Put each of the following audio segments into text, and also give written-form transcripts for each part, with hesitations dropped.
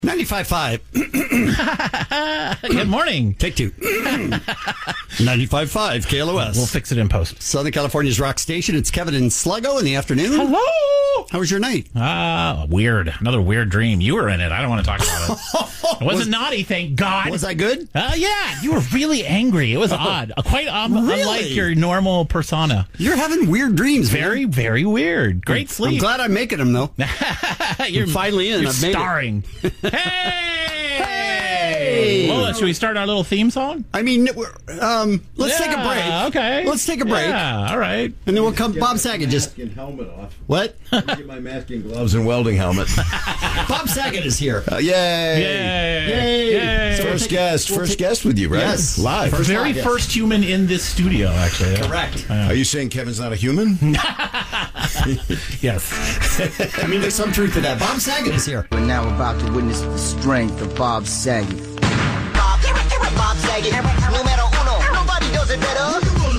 95.5. Good morning. Take two. 95.5 KLOS. We'll fix it in post. Southern California's rock station. It's Kevin and Sluggo in the afternoon. Hello. How was your night? Weird. Another weird dream. You were in it. I don't want to talk about it. It wasn't naughty, thank God. Was I good? Yeah. You were really angry. It was odd. Quite Really? unlike your normal persona. You're having weird dreams. Very, very weird. Great I'm sleep. glad I'm making them, though. You're finally in. You're I've made it. starring. Hey! Well, should we start our little theme song? I mean, let's take a break. Okay. Let's take a break. Yeah, all right. And then we'll come. Bob Saget just. Mask and helmet off. What? Get my mask and gloves and welding helmet. Bob Saget is here. Yay! Yay! First guest with you, right? Yes. Live. Very first human in this studio, actually. Correct. Are you saying Kevin's not a human? Yes. I mean, there's some truth to that. Bob Saget is here. We're now about to witness the strength of Bob Saget. Bob Saget, numero uno, nobody does it better.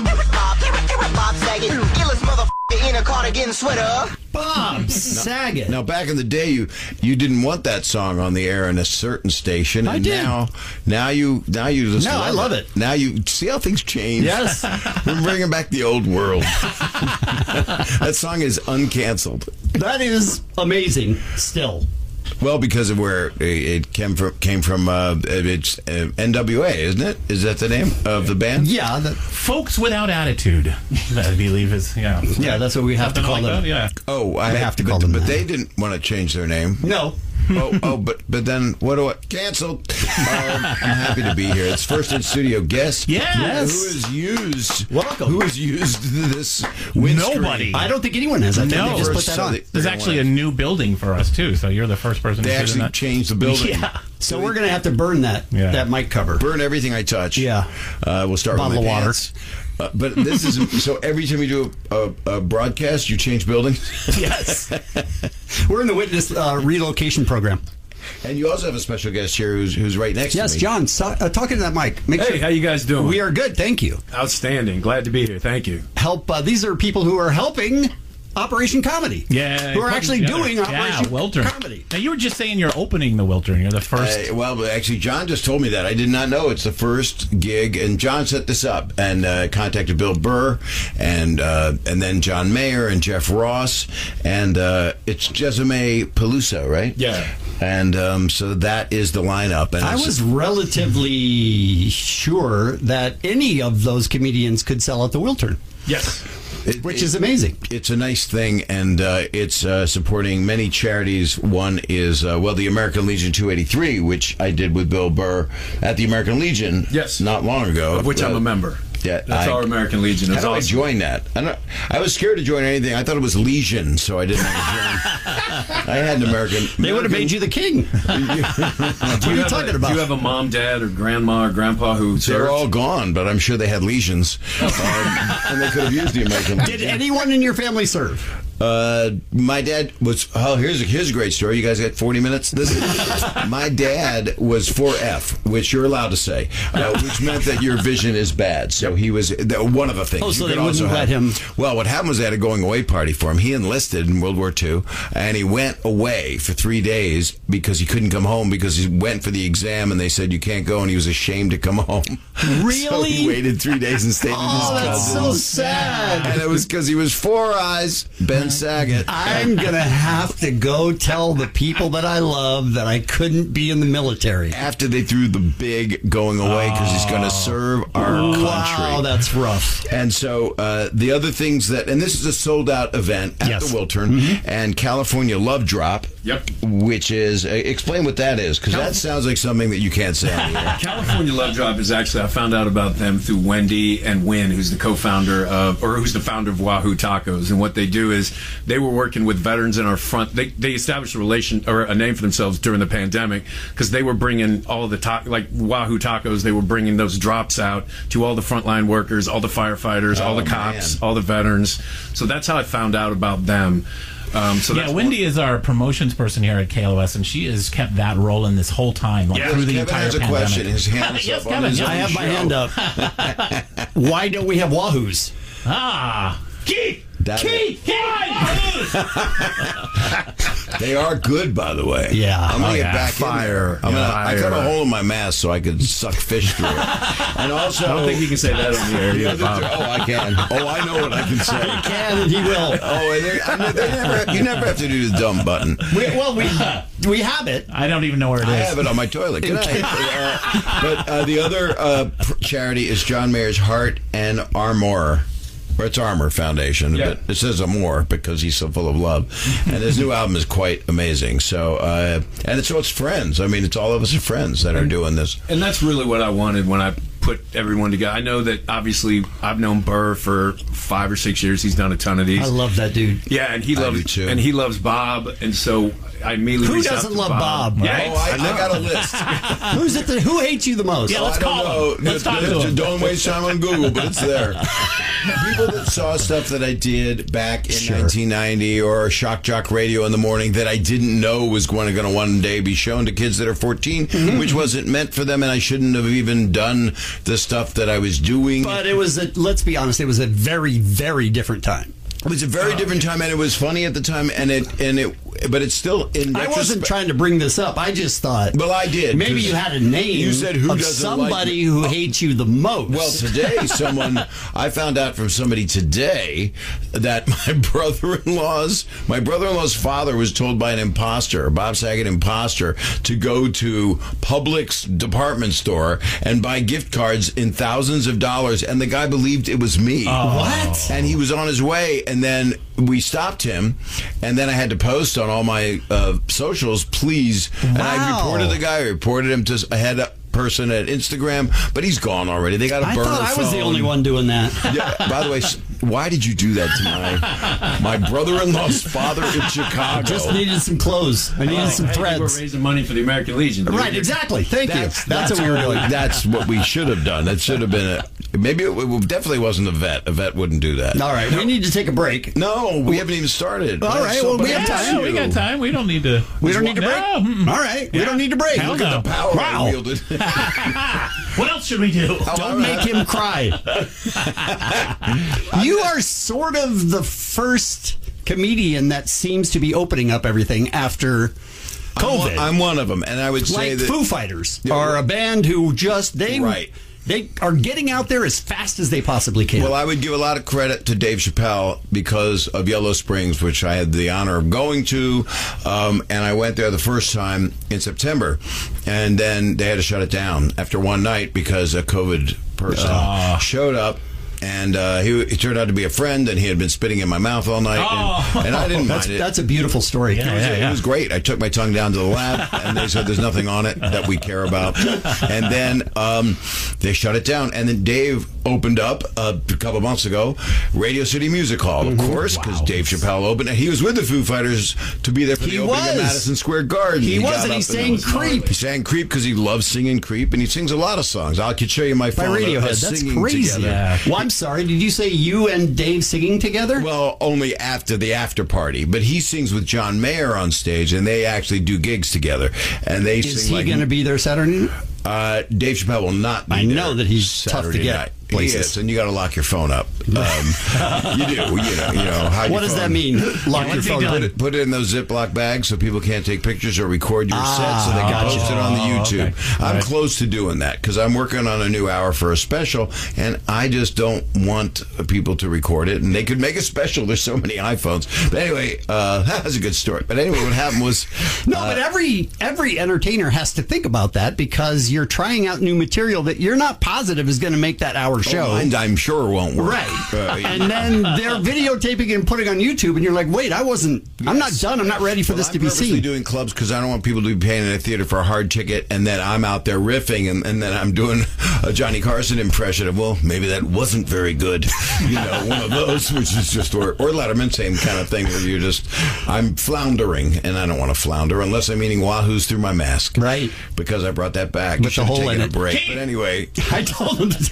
Bob Saget, illest motherfucker in a cardigan sweater. Bob Saget. Now, back in the day, you didn't want that song on the air in a certain station. I And did. Now you just No, I love it. Now you see how things change. Yes. We're bringing back the old world. That song is uncanceled. That is amazing. Still. Well, because of where it came from, it's NWA, isn't it? Is that the name of the band? Yeah. Folks without attitude, I believe is, Yeah, that's what we have to Something call like them. that, yeah. Oh, I have to call them But that. they didn't want to change their name. No. But then what do I canceled? I'm happy to be here. It's first in studio guest. Yes. Who has used? Welcome. Who has used this windscreen? Nobody. I don't think anyone has. I think No. they just put First, that on. There's actually a new building for us, too, so you're the first person They to sit in actually that. changed the building. Yeah. So we're going to have to burn that mic cover. Burn everything I touch. Yeah. We'll start Bottle with my of water. pants. But this is so every time you do a broadcast, you change buildings. Yes. We're in the witness relocation program. And you also have a special guest here who's right next to me. Yes, John, talking to that mic. Make Hey, sure. how you guys doing? We are good, thank you. Outstanding. Glad to be here. Thank you. Help. These are people who are helping Operation Comedy. Yeah. Who are actually doing Yeah, Operation Wiltern. Comedy. Now, you were just saying you're opening the Wiltern. You're the first. Well, actually, John just told me that. I did not know it's the first gig, and John set this up and contacted Bill Burr and then John Mayer and Jeff Ross, and it's Jezome Peluso, right? Yeah. And so that is the lineup. And I was relatively sure that any of those comedians could sell at the Wiltern, Yes. which is amazing. It's a nice thing, and it's supporting many charities. One is, the American Legion 283, which I did with Bill Burr at the American Legion Yes. not long ago. Of which I'm a member. Yeah, That's our American Legion. How It's do I awesome. join that? I was scared to join anything. I thought it was Legion, so I didn't want to join. I had an American. They would have made you the king. What are you talking about? Do you have a mom, dad, or grandma or grandpa who They're served? all gone, but I'm sure they had legions, and they could have used the American Did Legion. anyone in your family serve? My dad was. Oh, here's a great story. You guys got 40 minutes. My dad was 4F, which you're allowed to say, which meant that your vision is bad. So he was one of the things. Oh, so You they could also wouldn't let him- Well, what happened was they had a going away party for him. He enlisted in World War II, and he went away for 3 days because he couldn't come home because he went for the exam, and they said you can't go, and he was ashamed to come home. Really? So he waited 3 days and stayed with his Oh, that's so cousins. sad. And it was because he was Four Eyes Ben Saget. I'm going to have to go tell the people that I love that I couldn't be in the military. After they threw the big going away because he's going to serve our country. Wow, that's rough. And so the other things and this is a sold out event at Yes. the Wiltern, and California Love Drop, Yep. which is, explain what that is, because that sounds like something that you can't say on the air. California Love Drop is actually, I found out about them through Wendy and Wynn, who's the co-founder who's the founder of Wahoo Tacos. And what they do is they were working with veterans in our front. They established a name for themselves during the pandemic because they were bringing all the like Wahoo Tacos. They were bringing those drops out to all the frontline workers, all the firefighters, all the cops, all the veterans. So that's how I found out about them. Wendy is our promotions person here at KLOS, and she has kept that rolling this whole time, through the Kevin entire has a pandemic. question. His hand is Yes, up on Kevin, his yeah. own I have my show. hand up. Why don't we have Wahoos? Keith! That- Keith! They are good, by the way. Yeah. I'm gonna Oh, get yeah. back Fire. in there. I cut a Fire. hole in my mask so I could suck fish through it. And also, I don't think you can say that on the air. the Yeah, other- Bob. oh, I can. Oh, I know what I can say. He can and he will. Oh, and you never have to do the dumb button. We have it. I don't even know where it I is. have it on my toilet. Good night. But the other charity is John Mayer's Heart and Armor. Or it's Armor Foundation, Yeah. but it says Amor because he's so full of love. And his new album is quite amazing. So, so it's friends. I mean, it's all of us are friends that are doing this. And that's really what I wanted when I put everyone together. I know that obviously I've known Burr for 5 or 6 years. He's done a ton of these. I love that dude. Yeah, and he I loves do too. and he loves Bob, and so I immediately Who reached out doesn't to love Bob? Yeah, Oh, I got a list. Who hates you the most? Yeah, let's I don't call know. him. Let's talk to him. Don't waste time on Google, but it's there. People that saw stuff that I did back in 1990 or Shock Jock Radio in the morning that I didn't know was going to one day be shown to kids that are 14, which wasn't meant for them, and I shouldn't have even done the stuff that I was doing. But it was, let's be honest, it was a very, very different time. It was a very different time, and it was funny at the time, but it's still in. I wasn't trying to bring this up. I just thought. Well, I did. Maybe 'cause you had a name. You said who of doesn't somebody like who hates you the most. Well, today, I found out from somebody today that my brother-in-law's father was told by an imposter, Bob Saget imposter, to go to Publix department store and buy gift cards in thousands of dollars, and the guy believed it was me. What? And he was on his way, and then we stopped him, and then I had to post on all my socials, please. And I Wow. reported the guy. I reported him to a head person at Instagram, but he's gone already. They got a I burner thought I was the phone. only one doing that. Yeah, by the way, why did you do that to my brother-in-law's father in Chicago? Just needed some clothes. I needed some Hey, threads. we're raising money for the American Legion. dude. Right, exactly. Thank you. That's what we were doing. That's what we should have done. That should have been maybe it definitely wasn't a vet. A vet wouldn't do that. All right, we need to take a break. No, we haven't even started. All right, well, we have time. We got time. We don't need to. We don't need to break. No, mm-mm. All right, we Yeah. don't need to break. Hell Look no. at the Power Wow. I wielded. What else should we do? Don't make him cry. You are sort of the first comedian that seems to be opening up everything after COVID. I'm one of them, and I would say like that Foo Fighters Yeah, are a band who just Right. they are getting out there as fast as they possibly can. Well, I would give a lot of credit to Dave Chappelle because of Yellow Springs, which I had the honor of going to, and I went there the first time in September, and then they had to shut it down after one night because a COVID person showed up. And he turned out to be a friend, and he had been spitting in my mouth all night, and I didn't mind it. That's a beautiful story. It was great. I took my tongue down to the lab, and they said there's nothing on it that we care about. And then they shut it down. And then Dave opened up a couple of months ago, Radio City Music Hall, of course, because Dave Chappelle opened it. He was with the Foo Fighters to be there for the opening was. of Madison Square Garden. He was, got and he up sang was- Creep. He sang Creep because he loves singing Creep, and he sings a lot of songs. I could show you my By phone. Radiohead. us That's singing crazy. together. Yeah. Well, I'm sorry. Did you say you and Dave singing together? Well, only after the after party. But he sings with John Mayer on stage, and they actually do gigs together. And they Is sing he like going to be there Saturday? Dave Chappelle will not be I there know that he's tough to Saturday get night. places. He is, and you got to lock your phone up. You do, you know. Hide What your does that phone. mean? Lock your what's he phone. done? Put it in those Ziploc bags so people can't take pictures or record your set so they can gotcha. post it on the YouTube. Okay. I'm Right. close to doing that because I'm working on a new hour for a special, and I just don't want people to record it. And they could make a special. There's so many iPhones. But anyway, that's a good story. But anyway, what happened was... No, but every entertainer has to think about that because you're trying out new material that you're not positive is going to make that hour show. mine, I'm sure won't work. Right. And then they're videotaping it and putting it on YouTube, and you're like, wait, I'm not done. I'm not ready for this to be I'm purposely seen. doing clubs because I don't want people to be paying in a theater for a hard ticket, and then I'm out there riffing, and then I'm doing a Johnny Carson impression of, well, maybe that wasn't very good. You know, one of those, which is just, or Letterman, same kind of thing where you're just, I'm floundering, and I don't want to flounder unless I'm eating Wahoos through my mask. Right. Because I brought that back. With the hole in a it. break. But anyway. I told him to take a break.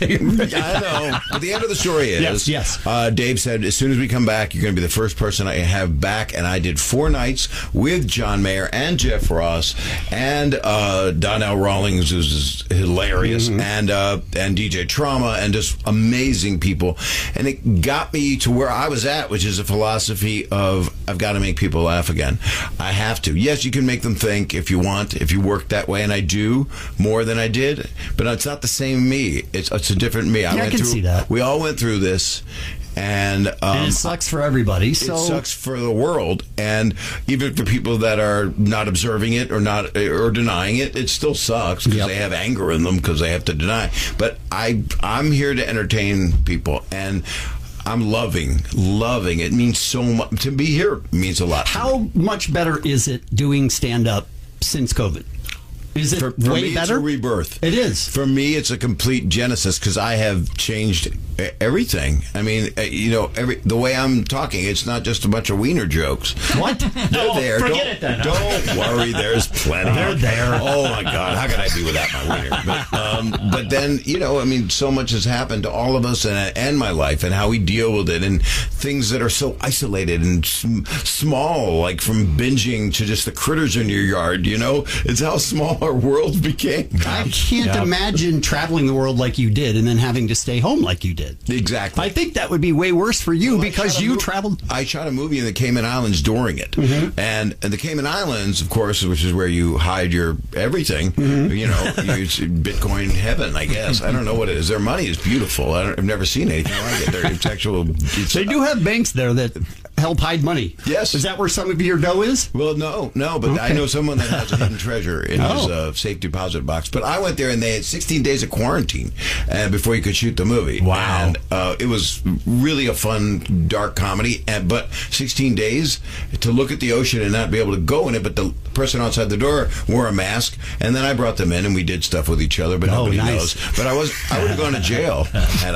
I know. But the end of the story is, Yes. Dave said, as soon as we come back, you're going to be the first person I have back. And I did 4 nights with John Mayer and Jeff Ross and Donnell Rawlings, who's hilarious, and DJ Trauma, and just amazing people. And it got me to where I was at, which is a philosophy of, I've got to make people laugh again. I have to. Yes, you can make them think if you want, if you work that way, and I do more than I did, but it's not the same me. It's a different me. I can see that. We all went through this. And it sucks for everybody. So it sucks for the world, and even for people that are not observing it or denying it, it still sucks because they have anger in them because they have to deny. But I'm here to entertain people, and I'm loving. It means so much to be here. Means a lot. How much better is it doing stand-up since COVID? Is it for way me, better? It's a rebirth. It is. For me, it's a complete genesis because I have changed everything. I mean, the way I'm talking, it's not just a bunch of wiener jokes. What? They're there. Forget it then. Don't worry. There's plenty. They're there. Oh my God, how could I be without my wiener? But then, I mean, so much has happened to all of us and my life and how we deal with it and things that are so isolated and small, like from binging to just the critters in your yard. It's how small our world became. I can't imagine traveling the world like you did and then having to stay home like you did. Exactly. I think that would be way worse for you because you traveled. I shot a movie in the Cayman Islands during it. And the Cayman Islands, of course, which is where you hide your everything, it's Bitcoin heaven, I guess. I don't know what it is. Their money is beautiful. I've never seen anything like it. They do have banks there that help hide money. Yes. Is that where some of your dough is? Well, no, but I know someone that has a hidden treasure in his safe deposit box. But I went there and they had 16 days of quarantine before you could shoot the movie. Wow. And it was really a fun, dark comedy. But 16 days to look at the ocean and not be able to go in it, but the person outside the door wore a mask. And then I brought them in and we did stuff with each other, but nobody knows. But I would have gone to jail had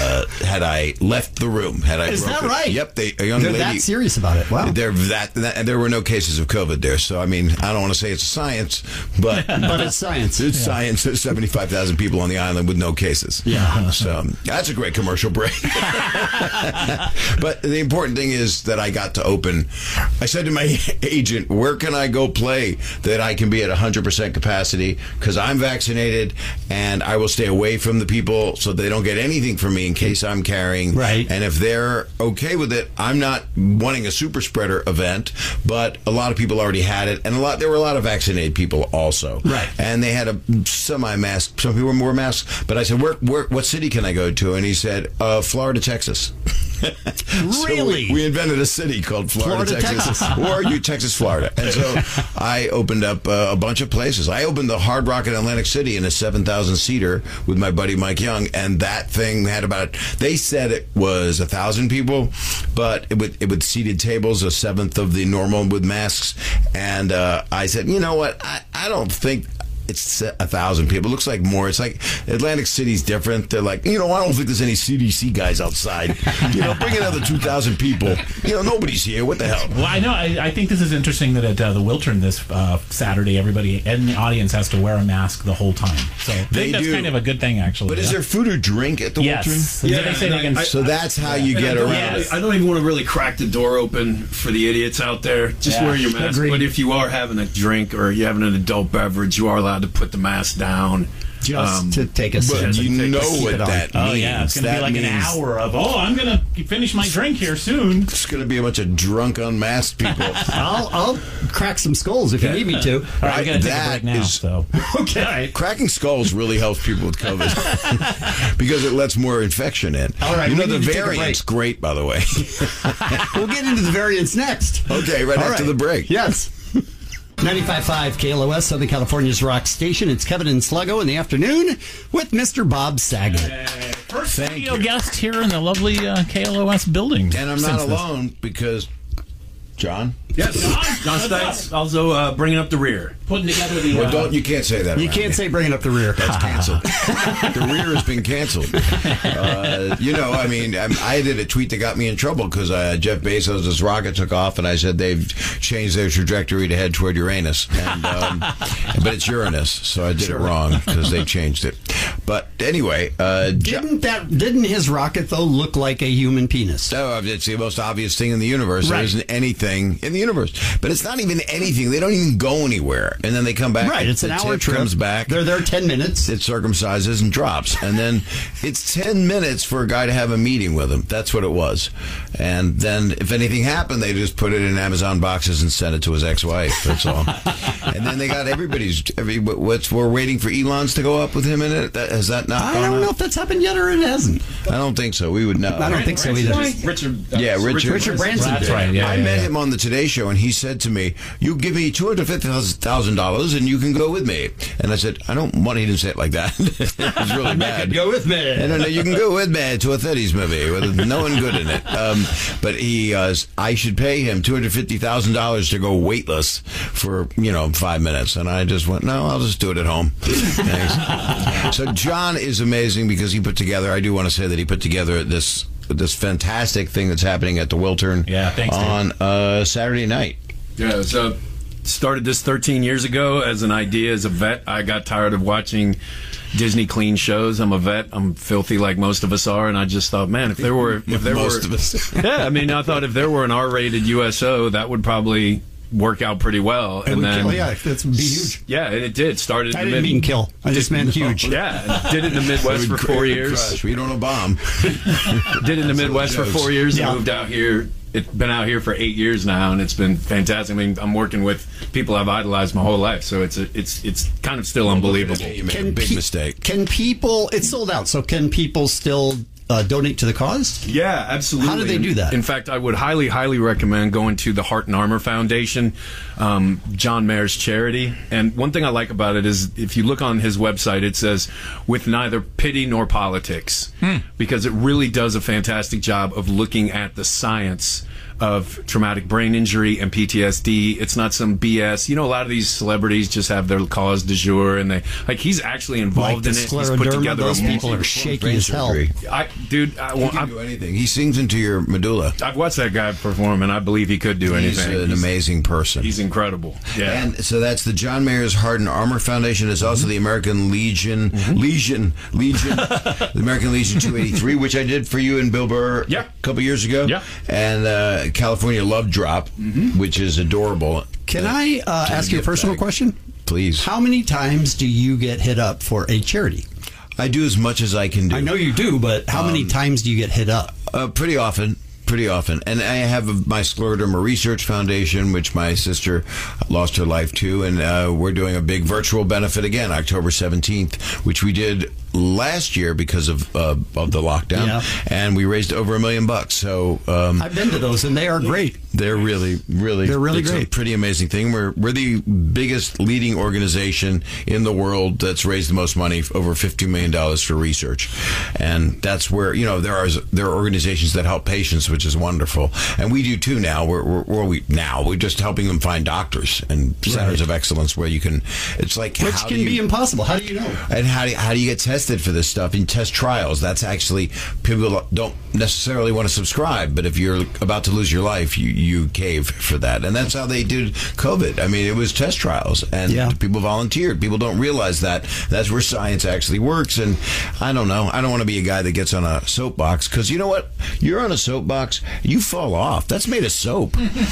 I left the room. Is that right? Yep. A young lady. That serious about it. Wow. There were no cases of COVID there, so I mean, I don't want to say it's science, but but it's science. It's science. There's 75,000 people on the island with no cases. Yeah. So that's a great commercial break. But the important thing is that I got to open. I said to my agent, "Where can I go play that I can be at 100% capacity? Because I'm vaccinated and I will stay away from the people so they don't get anything from me in case I'm carrying. Right. And if they're okay with it, I'm not wanting a super spreader event, but a lot of people already had it, and there were a lot of vaccinated people also. Right. And they had a semi-mask. Some people wore masks, but I said, what city can I go to? And he said, Florida, Texas. Really? So we invented a city called Florida, Texas. Or Texas, Florida. And so I opened up a bunch of places. I opened the Hard Rock in Atlantic City in a 7,000-seater with my buddy Mike Young, and that thing had they said it was 1,000 people, but it with seated tables, a seventh of the normal with masks. And I said, you know what? I don't think it's 1,000 people. It looks like more. It's like Atlantic City's different. They're like, I don't think there's any CDC guys outside. Bring another 2,000 people. Nobody's here. What the hell? Well, I know. I think this is interesting that at the Wiltern this Saturday, everybody in the audience has to wear a mask the whole time. So I think that's kind of a good thing, actually. But is there food or drink at the Wiltern? Yes. So that's how you get around it. I don't even want to really crack the door open for the idiots out there. Just wear your mask. Agreed. But if you are having a drink or you're having an adult beverage, you are allowed to put the mask down. Just to take a sip. But you know what that means. Oh, yeah. It's going to be like an hour of, I'm going to finish my drink here soon. It's going to be a bunch of drunk, unmasked people. I'll crack some skulls if you need me to. All right, we got to take a break now. So. Okay. Cracking skulls really helps people with COVID because it lets more infection in. All right. The variant's great, by the way. We'll get into the variants next. Okay, after the break. Yes. 95.5 KLOS, Southern California's rock station. It's Kevin and Sluggo in the afternoon with Mr. Bob Saget. First studio guest here in the lovely KLOS building. And I'm not alone because John? Yes, John Stites also bringing up the rear. Putting together the... Well, you can't say that. You can't say bringing up the rear. That's canceled. The rear has been canceled. I did a tweet that got me in trouble because Jeff Bezos' rocket took off, and I said they've changed their trajectory to head toward Uranus. And, but it's Uranus, so I did it wrong because they changed it. But anyway, didn't his rocket though look like a human penis? Oh, it's the most obvious thing in the universe. Right. There isn't anything in the universe, but it's not even anything. They don't even go anywhere, and then they come back. Right, it's an hour trip. Comes back. They're there 10 minutes. It circumcises and drops, and then it's 10 minutes for a guy to have a meeting with him. That's what it was. And then if anything happened, they just put it in Amazon boxes and sent it to his ex-wife. That's all. And then they got we're waiting for Elon's to go up with him in it. Has that not? I don't know if that's happened yet or it hasn't. I don't think so. We would know. I don't think so either. Richard Branson. That's right. Yeah, I met him on the Today Show, and he said to me, "You give me $250,000, and you can go with me." And I said, "I don't want." He didn't say it like that. It was really bad. Go with me. No, you can go with me to a 30s movie with no one good in it. But I should pay him $250,000 to go weightless for 5 minutes, and I just went, no, I'll just do it at home. Thanks. So John is amazing because he put together. I do want to say that he put together this fantastic thing that's happening at the Wiltern. Yeah, thanks, on Saturday night. Yeah, so started this 13 years ago as an idea as a vet. I got tired of watching Disney clean shows. I'm a vet. I'm filthy like most of us are, and I just thought, man, if there were Most of us. Yeah, I mean, I thought if there were an R-rated USO, that would probably work out pretty well. And then, that's be huge. yeah, and it did. Started. I didn't mean kill. I just meant huge. Yeah, did it in the Midwest for 4 years. Crush. We don't know bomb. Did it in the Midwest for 4 years. Yeah. And moved out here. It's been out here for 8 years now, and it's been fantastic. I mean, I'm working with people I've idolized my whole life, so it's kind of still unbelievable. You made a big mistake. Can people? It's sold out. So can people still donate to the cause? Yeah, absolutely. How do they do that? In fact, I would highly, highly recommend going to the Heart and Armor Foundation, John Mayer's charity. And one thing I like about it is if you look on his website, it says, with neither pity nor politics, because it really does a fantastic job of looking at the science of traumatic brain injury and PTSD. It's not some BS. A lot of these celebrities just have their cause du jour, and he's actually involved in it. He's put together those people are shaky as hell. He can do anything. He sings into your medulla. I've watched that guy perform, and I believe he could do anything. He's an amazing person. He's incredible. Yeah. And so that's the John Mayer's Heart and Armor Foundation. It's also the American Legion, the American Legion 283, which I did for you and Bill Burr a couple years ago. Yeah. And California Love Drop, which is adorable. Can I ask you a personal question? Please. How many times do you get hit up for a charity? I do as much as I can do. I know you do, but how many times do you get hit up? Pretty often. And I have my Scleroderma Research Foundation, which my sister lost her life to, and we're doing a big virtual benefit again, October 17th, which we did last year because of the lockdown, and we raised over $1 million. So I've been to those, and they are great. They're really great. A pretty amazing thing. We're the biggest leading organization in the world that's raised the most money, over $50 million for research, and that's where there are organizations that help patients, which is wonderful, and we do too now. We're just helping them find doctors and centers of excellence where you can. It's like which can be impossible. How do you know? And how do you get tested for this stuff in test trials? That's actually, people don't necessarily want to subscribe, but if you're about to lose your life, you cave for that, and that's how they did COVID. I mean, it was test trials, and people volunteered. People don't realize that. That's where science actually works. And I don't know. I don't want to be a guy that gets on a soapbox, because you know what? You're on a soapbox, you fall off. That's made of soap.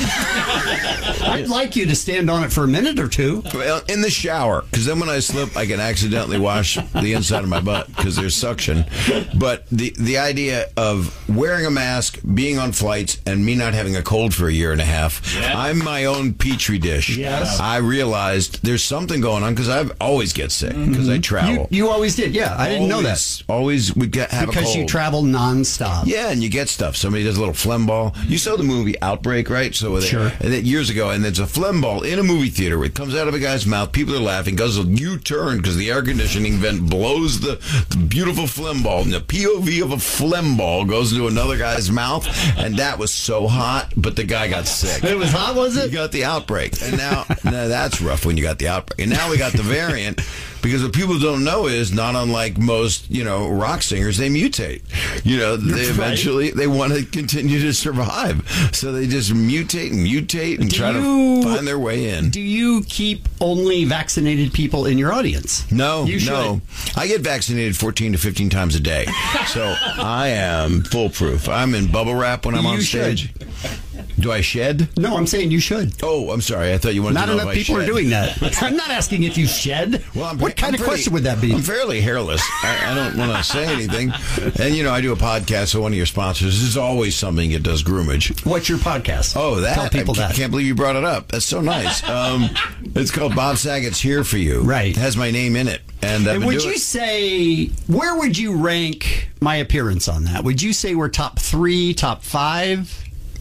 I'd like you to stand on it for a minute or two. Well, in the shower, because then when I slip, I can accidentally wash the inside of my butt because there's suction. But the idea of wearing a mask, being on flights, and me not having a cold for a year and a half, I'm my own petri dish. Yes. I realized there's something going on because I always get sick because I travel. You always did, yeah. I didn't know that. Always would have a cold. Because you travel nonstop. Yeah, and you get stuff. Somebody does a little phlegm ball. You saw the movie Outbreak, right? So sure. Years ago, and there's a phlegm ball in a movie theater. It comes out of a guy's mouth. People are laughing. Goes a U-turn because the air conditioning vent blows the beautiful phlegm ball, and the POV of a phlegm ball goes into another guy's mouth, and that was so hot, but the guy got sick. It was hot, was it? You got the outbreak, and now that's rough when you got the outbreak, and now we got the variant. Because what people don't know is, not unlike most, rock singers, they mutate. They eventually, they want to continue to survive. So they just mutate and try to find their way in. Do you keep only vaccinated people in your audience? No, You should. no. I get vaccinated 14 to 15 times a day. So I am foolproof. I'm in bubble wrap when I'm on stage. Do I shed? No, I'm saying you should. Oh, I'm sorry. I thought you wanted Not to know enough if I people shed. are doing that. I'm not asking if you shed. Well, what kind of question would that be? I'm fairly hairless. I don't want to say anything. And, I do a podcast, so one of your sponsors. This is always something that does groomage. What's your podcast? Oh, that. Tell people I that. can't believe you brought it up. That's so nice. It's called Bob Saget's Here For You. Right. It has my name in it. And would you say, where would you rank my appearance on that? Would you say we're top 3, top 5?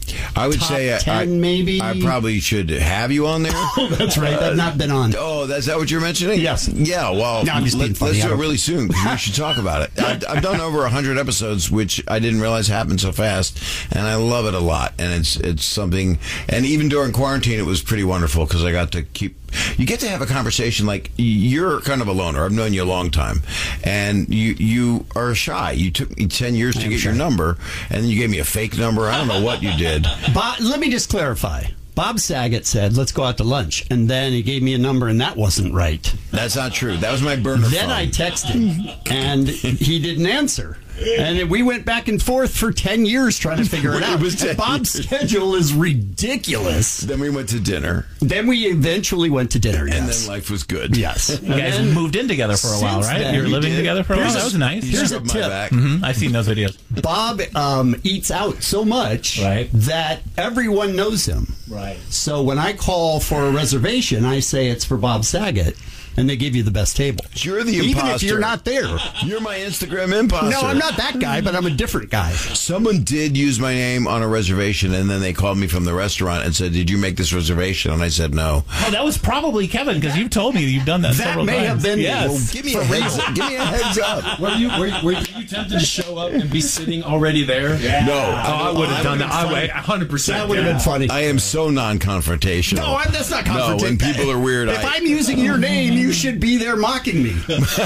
I would top say 10 maybe? I probably should have you on there. That's right. I've not been on. Oh, is that what you're mentioning? Yes. Yeah, well, No, I'm just being funny. let's do I it don't- really soon, because we should talk about it. I've done over 100 episodes, which I didn't realize happened so fast, and I love it a lot. And it's something, and even during quarantine, it was pretty wonderful, because I got to you get to have a conversation. Like, you're kind of a loner. I've known you a long time, and you are shy. You took me 10 years to get your number, and then you gave me a fake number. I don't know what you did. Let me just clarify. Bob Saget said, let's go out to lunch. And then he gave me a number, and that wasn't right. That's not true. That was my burner Then phone. I texted, and he didn't answer. And we went back and forth for 10 years trying to figure it out. It was 10 Bob's years. schedule is ridiculous. Then we went to dinner, Then we eventually went to dinner, and yes. then life was good. Yes. You guys moved in together for a while, Since right? then, You were we living did. together for a while. Here's That a- was nice. here's a Rubbed my tip. back. I've seen those videos. Bob eats out so much Right. that everyone knows him. Right. So when I call for a reservation, I say it's for Bob Saget, and they give you the best table. You're the Even if imposter. you're not there. You're my Instagram imposter. No, I'm not that guy, but I'm a different guy. Someone did use my name on a reservation, and then they called me from the restaurant and said, "Did you make this reservation?" And I said, "No." Oh, that was probably Kevin, because you've told me you've done that, That several may times. have been me. Yes. Well, Give me a heads up. Give me a heads up. Were you tempted to show up and be sitting already there? No, I would have done that. I would 100%. That would have been funny. I am so non-confrontational. No, that's not No, confrontational. when people are weird, If I'm using your name, you should be there mocking me.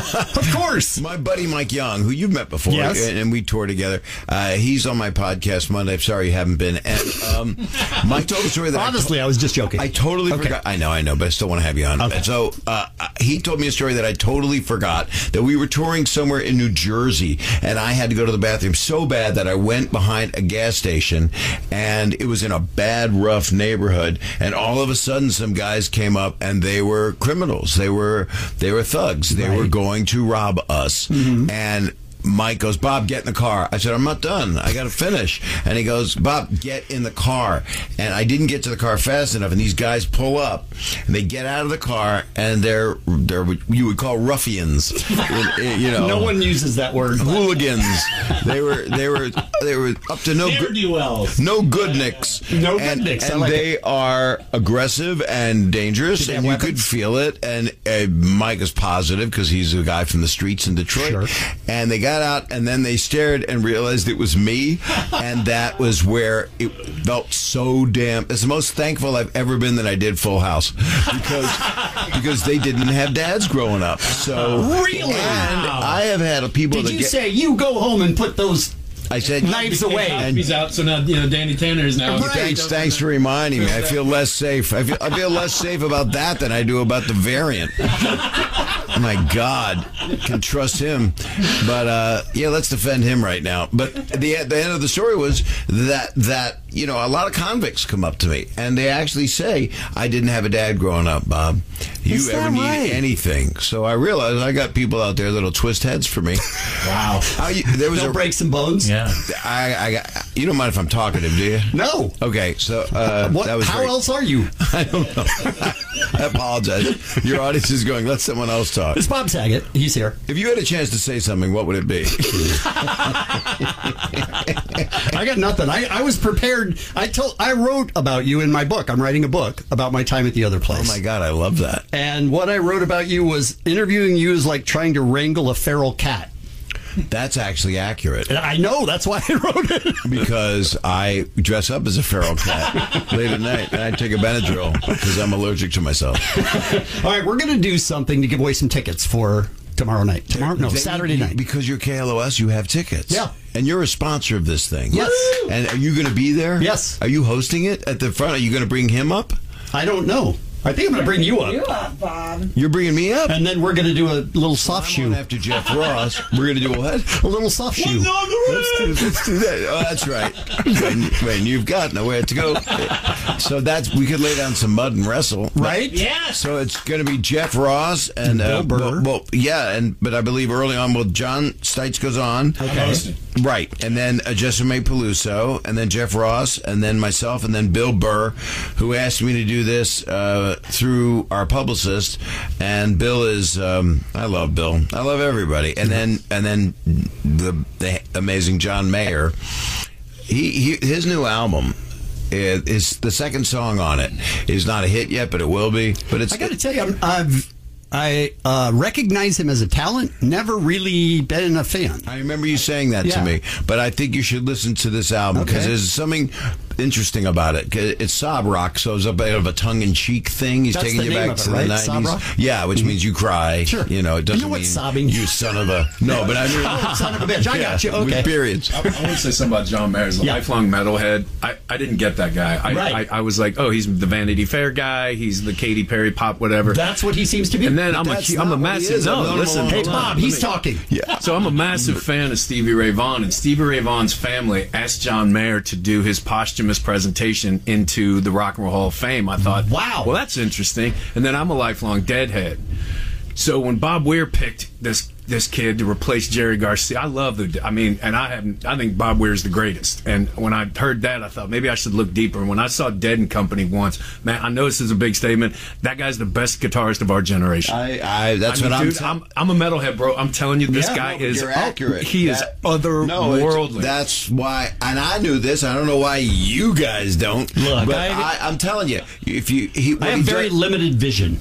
Of course. My buddy Mike Young, who you've met before, Yes. and we toured together, he's on my podcast Monday. I'm sorry you haven't been. And Mike told a story that Honestly, I was just joking. I totally Okay. forgot. I know, but I still want to have you on. Okay. So he told me a story that I totally forgot, that we were touring somewhere in New Jersey, and I had to go to the bathroom so bad that I went behind a gas station, and it was in a bad, rough neighborhood, and all of a sudden some guys came up, and they were criminals. They were thugs. They were going to rob us. And Mike goes, "Bob, get in the car." I said, "I'm not done. I got to finish." And he goes, "Bob, get in the car." And I didn't get to the car fast enough. And these guys pull up, and they get out of the car, and they're what you would call ruffians. No one uses that word. hooligans. They were up to no good. Ne'er-do-wells. No goodnicks. No and, goodnicks. I And like they are aggressive and dangerous, they and have you could weapons? feel it. And Mike is positive because he's a guy from the streets in Detroit. Sure. And they got out, and then they stared and realized it was me. And that was where it felt so damn. It's the most thankful I've ever been that I did Full House because they didn't have dads growing up. So Really? and I have had people Did that you get. say you go home and put those I said knives away? And He's out, so now Danny Tanner is now. Right. Thanks for reminding me. I feel less safe. I feel less safe about that than I do about the variant. Oh my God, can trust him. But yeah, let's defend him right now. But the end of the story was that a lot of convicts come up to me and they actually say, "I didn't have a dad growing up, Bob. You Is that ever need right? anything?" So I realized I got people out there that'll twist heads for me. Wow. There was They'll break some bones? Yeah. you don't mind if I'm talkative, do you? No. Okay, so What? that was How great. else are you? I don't know. I apologize. Your audience is going, let someone else talk. It's Bob Saget. He's here. If you had a chance to say something, what would it be? I got nothing. I was prepared. I wrote about you in my book. I'm writing a book about my time at the other place. Oh my God, I love that. And what I wrote about you was interviewing you is like trying to wrangle a feral cat. That's actually accurate. I know. That's why I wrote it. Because I dress up as a feral cat late at night, and I take a Benadryl because I'm allergic to myself. All right, we're going to do something to give away some tickets for tomorrow night. Saturday night. Because you're KLOS, you have tickets. Yeah. And you're a sponsor of this thing. Yes. And are you going to be there? Yes. Are you hosting it at the front? Are you going to bring him up? I don't know. I think I'm going to bring you up. You up, Bob. You're bringing me up? And then we're going to do a little soft shoe. After Jeff Ross, we're going to do what? A little soft shoe. Let's do that. Oh, that's right. When you've got nowhere to go. So we could lay down some mud and wrestle. Right? Yes. So it's going to be Jeff Ross and Bill Burr. But I believe early on, John Stites goes on. Okay. Right. And then Jessime Peluso, and then Jeff Ross, and then myself, and then Bill Burr, who asked me to do this through our publicist. And Bill is, I love Bill. I love everybody. And then the amazing John Mayer. His new album is the second song on it. Is not a hit yet, but it will be. But it's. I got to tell you, I recognize him as a talent. Never really been a fan. I remember you saying that to me, but I think you should listen to this album because there's something interesting about it. It's sob rock, so it's a bit of a tongue-in-cheek thing. He's taking you back to the 90s. Sob rock? Yeah, which means you cry. Sure. You know, it doesn't mean sobbing. You son of a... No, but I mean... Son of a bitch. I got you. Okay. With periods. I want to say something about John Mayer. As a lifelong metalhead, I didn't get that guy. I was like, oh, he's the Vanity Fair guy. He's the Katy Perry pop, whatever. That's what he seems to be. And then I'm a massive... No, listen. Hey, Bob, he's talking. Yeah. So I'm a massive fan of Stevie Ray Vaughan, and Stevie Ray Vaughan's family asked John Mayer to do his posthumous presentation into the Rock and Roll Hall of Fame. I thought, wow, well, that's interesting. And then I'm a lifelong Deadhead. So when Bob Weir picked this kid to replace Jerry Garcia, I think Bob Weir is the greatest. And when I heard that, I thought maybe I should look deeper. And when I saw Dead and Company once, man, I know this is a big statement. That guy's the best guitarist of our generation. That's what I'm saying. I'm a metalhead, bro. I'm telling you, this guy is accurate. He is otherworldly. That's why, and I knew this. I don't know why you guys don't. Look, but I'm telling you, I have very limited vision.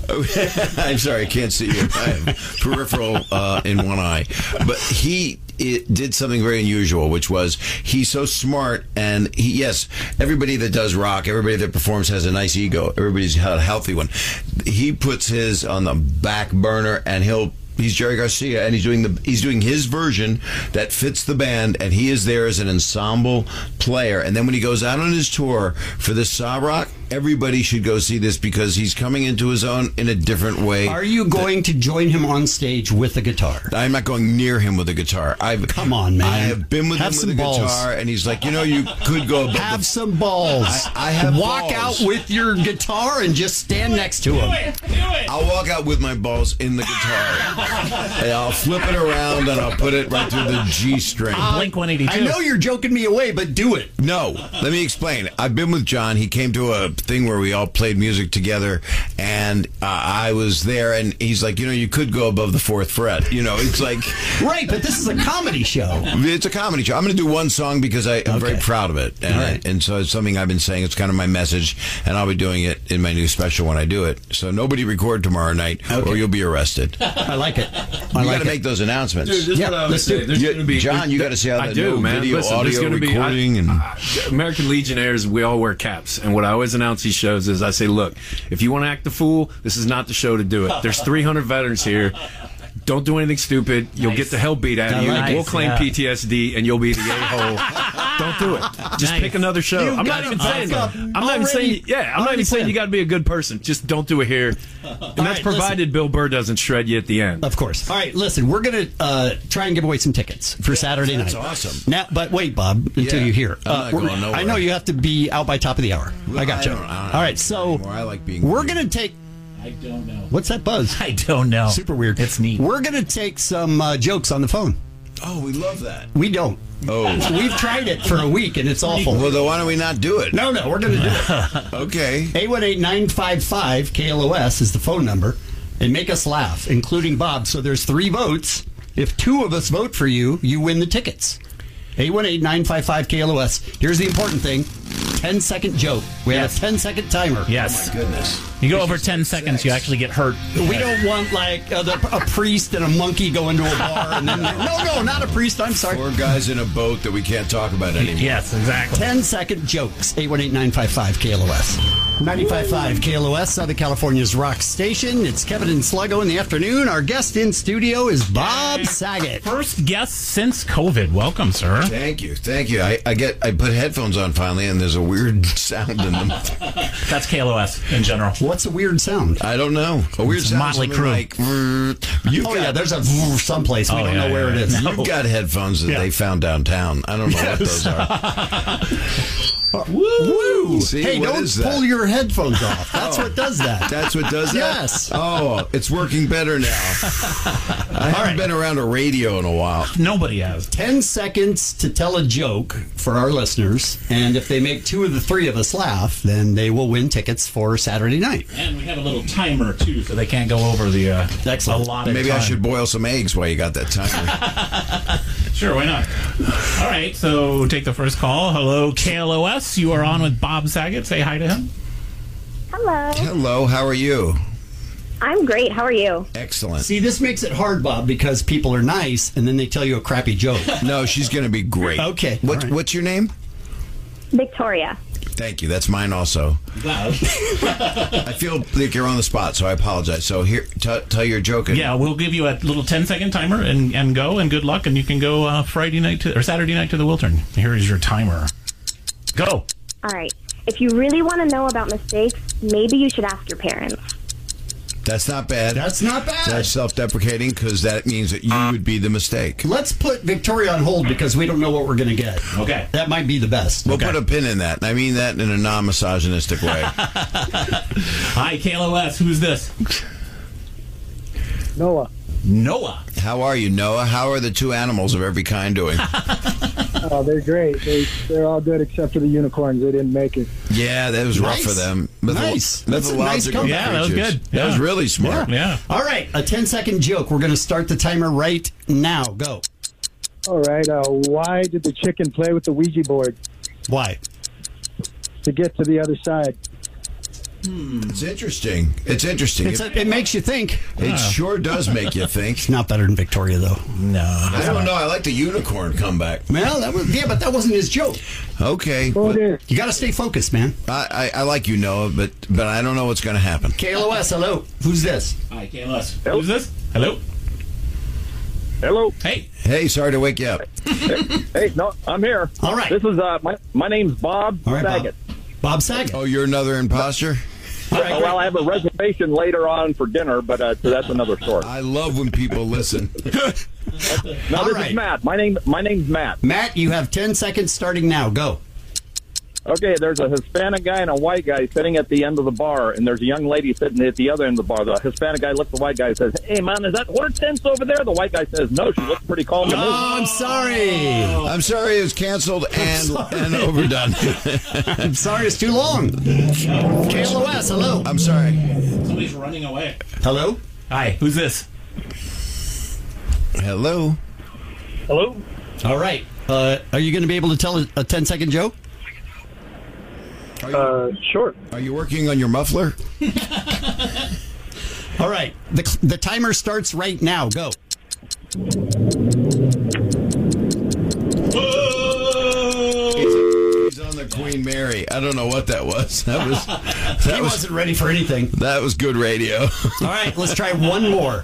I'm sorry, I can't see you. I have peripheral in one eye, but he did something very unusual, which was he's so smart, and everybody that does rock, everybody that performs has a nice ego. Everybody's a healthy one. He puts his on the back burner, and he's Jerry Garcia, and he's doing his version that fits the band, and he is there as an ensemble player. And then when he goes out on his tour for this sob rock, everybody should go see this because he's coming into his own in a different way. Are you going to join him on stage with a guitar? I'm not going near him with a guitar. Come on, man. I have been with him with a guitar, and he's like, you could go above. Have some balls. I have Walk balls. out with your guitar and just stand next to him. Do it. I'll walk out with my balls in the guitar. And I'll flip it around and I'll put it right through the G string. Blink 182. I know you're joking me away, but do it. No, let me explain. I've been with John. He came to a thing where we all played music together, and I was there, and he's like, you could go above the fourth fret. It's like... Right, but this is a comedy show. It's a comedy show. I'm going to do one song because I'm very proud of it. And so it's something I've been saying. It's kind of my message, and I'll be doing it in my new special when I do it. So nobody record tomorrow night, or you'll be arrested. I like it. You got to make those announcements. Dude, this is what I would say. There's going to be... John, you got to see how that new video, Listen, audio recording. American Legionnaires, we all wear caps. And what I always announce these shows is I say, look, if you want to act the fool, this is not the show to do it. There's 300 veterans here. Don't do anything stupid. You'll get the hell beat out of you. We'll claim PTSD, and you'll be the a-hole. Don't do it. Just pick another show. I'm not even saying you got to be a good person. Just don't do it here. And that's provided Bill Burr doesn't shred you at the end. Of course. All right, listen, we're going to try and give away some tickets for Saturday night. That's awesome. Now, but wait, Bob, until you hear. I'm not going nowhere. I know you have to be out by top of the hour. I got you. All right, so I like being we're going to take... I don't know. What's that buzz? I don't know. Super weird. It's neat. We're going to take some jokes on the phone. Oh, we love that. We don't. Oh. We've tried it for a week, and it's awful. Well, then why don't we not do it? No, we're going to do it. Okay. 818-955-KLOS is the phone number. And make us laugh, including Bob. So there's 3 votes. If 2 of us vote for you, you win the tickets. 818-955-KLOS. Here's the important thing. 10-second joke. We have a 10-second timer. Yes. Oh, my goodness. You go over 10 seconds, you actually get hurt. We don't want like a priest and a monkey go into a bar and then no, not a priest. I'm sorry. 4 guys in a boat that we can't talk about anymore. Yes, exactly. 10-second jokes. 818-955-KLOS. 95.5 KLOS, Southern California's rock station. It's Kevin and Sluggo in the afternoon. Our guest in studio is Bob Saget. First guest since COVID. Welcome, sir. Thank you. I put headphones on finally, and there's a weird sound in them. That's KLOS in general. What's a weird sound? I don't know. A weird sound. Motley Crue. Like, There's a someplace. We don't know where it is. You've got headphones that they found downtown. I don't know what those are. Woo! See, hey, what don't is that? pull your headphones off. That's what does that. That's what does that? Yes. Oh, it's working better now. I haven't been around a radio in a while. Nobody has. 10 seconds to tell a joke for our listeners, and if they make 2 of the 3 of us laugh, then they will win tickets for Saturday night. And we have a little timer, too, so they can't go over the allotted Maybe time. I should boil some eggs while you got that timer. Sure, why not? All right, so take the first call. Hello, KLOS. You are on with Bob Saget. Say hi to him. Hello. Hello, how are you? I'm great. How are you? Excellent. See, this makes it hard, Bob, because people are nice, and then they tell you a crappy joke. No, she's going to be great. Okay. What, all right. What's your name? Victoria. Thank you. That's mine also. Wow. I feel like you're on the spot, so I apologize. So here, tell your joke. Yeah, we'll give you a little 10-second timer and go, and good luck, and you can go Saturday night to the Wiltern. Here is your timer. Go. All right. If you really want to know about mistakes, maybe you should ask your parents. That's not bad. That's not bad. That's self-deprecating because that means that you would be the mistake. Let's put Victoria on hold because we don't know what we're going to get. Okay. That might be the best. We'll put a pin in that. I mean that in a non-misogynistic way. Hi, KLOS. Who's this? Noah. Noah. How are you, Noah? How are the 2 animals of every kind doing? Oh, they're great. They're all good except for the unicorns. They didn't make it. Yeah, that was rough Nice. for them. Nice. That's a nice comeback. Yeah, that was good. That was Yeah. really smart. Yeah. All right, a 10-second joke. We're going to start the timer right now. Go. All right. Why did the chicken play with the Ouija board? Why? To get to the other side. It's interesting. It makes you think. It sure does make you think. It's not better than Victoria, though. No. I don't know. I like the unicorn comeback. Well, but that wasn't his joke. Okay. Well, it is. You got to stay focused, man. I like you, Noah, but I don't know what's going to happen. KLOS, hello. Who's this? Hi, KLOS. Who's this? Hello. Hello. Hey. Hey, sorry to wake you up. Hey, no, I'm here. All right. This is my name's Bob All right, Saget. Bob Saget. Oh, you're another imposter? All right, Well, I have a reservation later on for dinner, but so that's another story. I love when people listen. No, All this right. is Matt. My name's Matt. Matt, you have 10 seconds starting now. Go. Okay, there's a Hispanic guy and a white guy sitting at the end of the bar, and there's a young lady sitting at the other end of the bar. The Hispanic guy looks at the white guy and says, "Hey, man, is that Hortense over there?" The white guy says, "No, she looks pretty calm to me." Oh, I'm sorry. I'm sorry it was canceled and overdone. I'm sorry it's too long. KLOS, hello. I'm sorry. Somebody's running away. Hello? Hi, who's this? Hello? Hello? All right. Are you going to be able to tell a 10-second joke? Sure. Are you working on your muffler? All right. The timer starts right now. Go. He's on the Queen Mary. I don't know what that was. He wasn't ready for anything. That was good radio. All right. Let's try one more.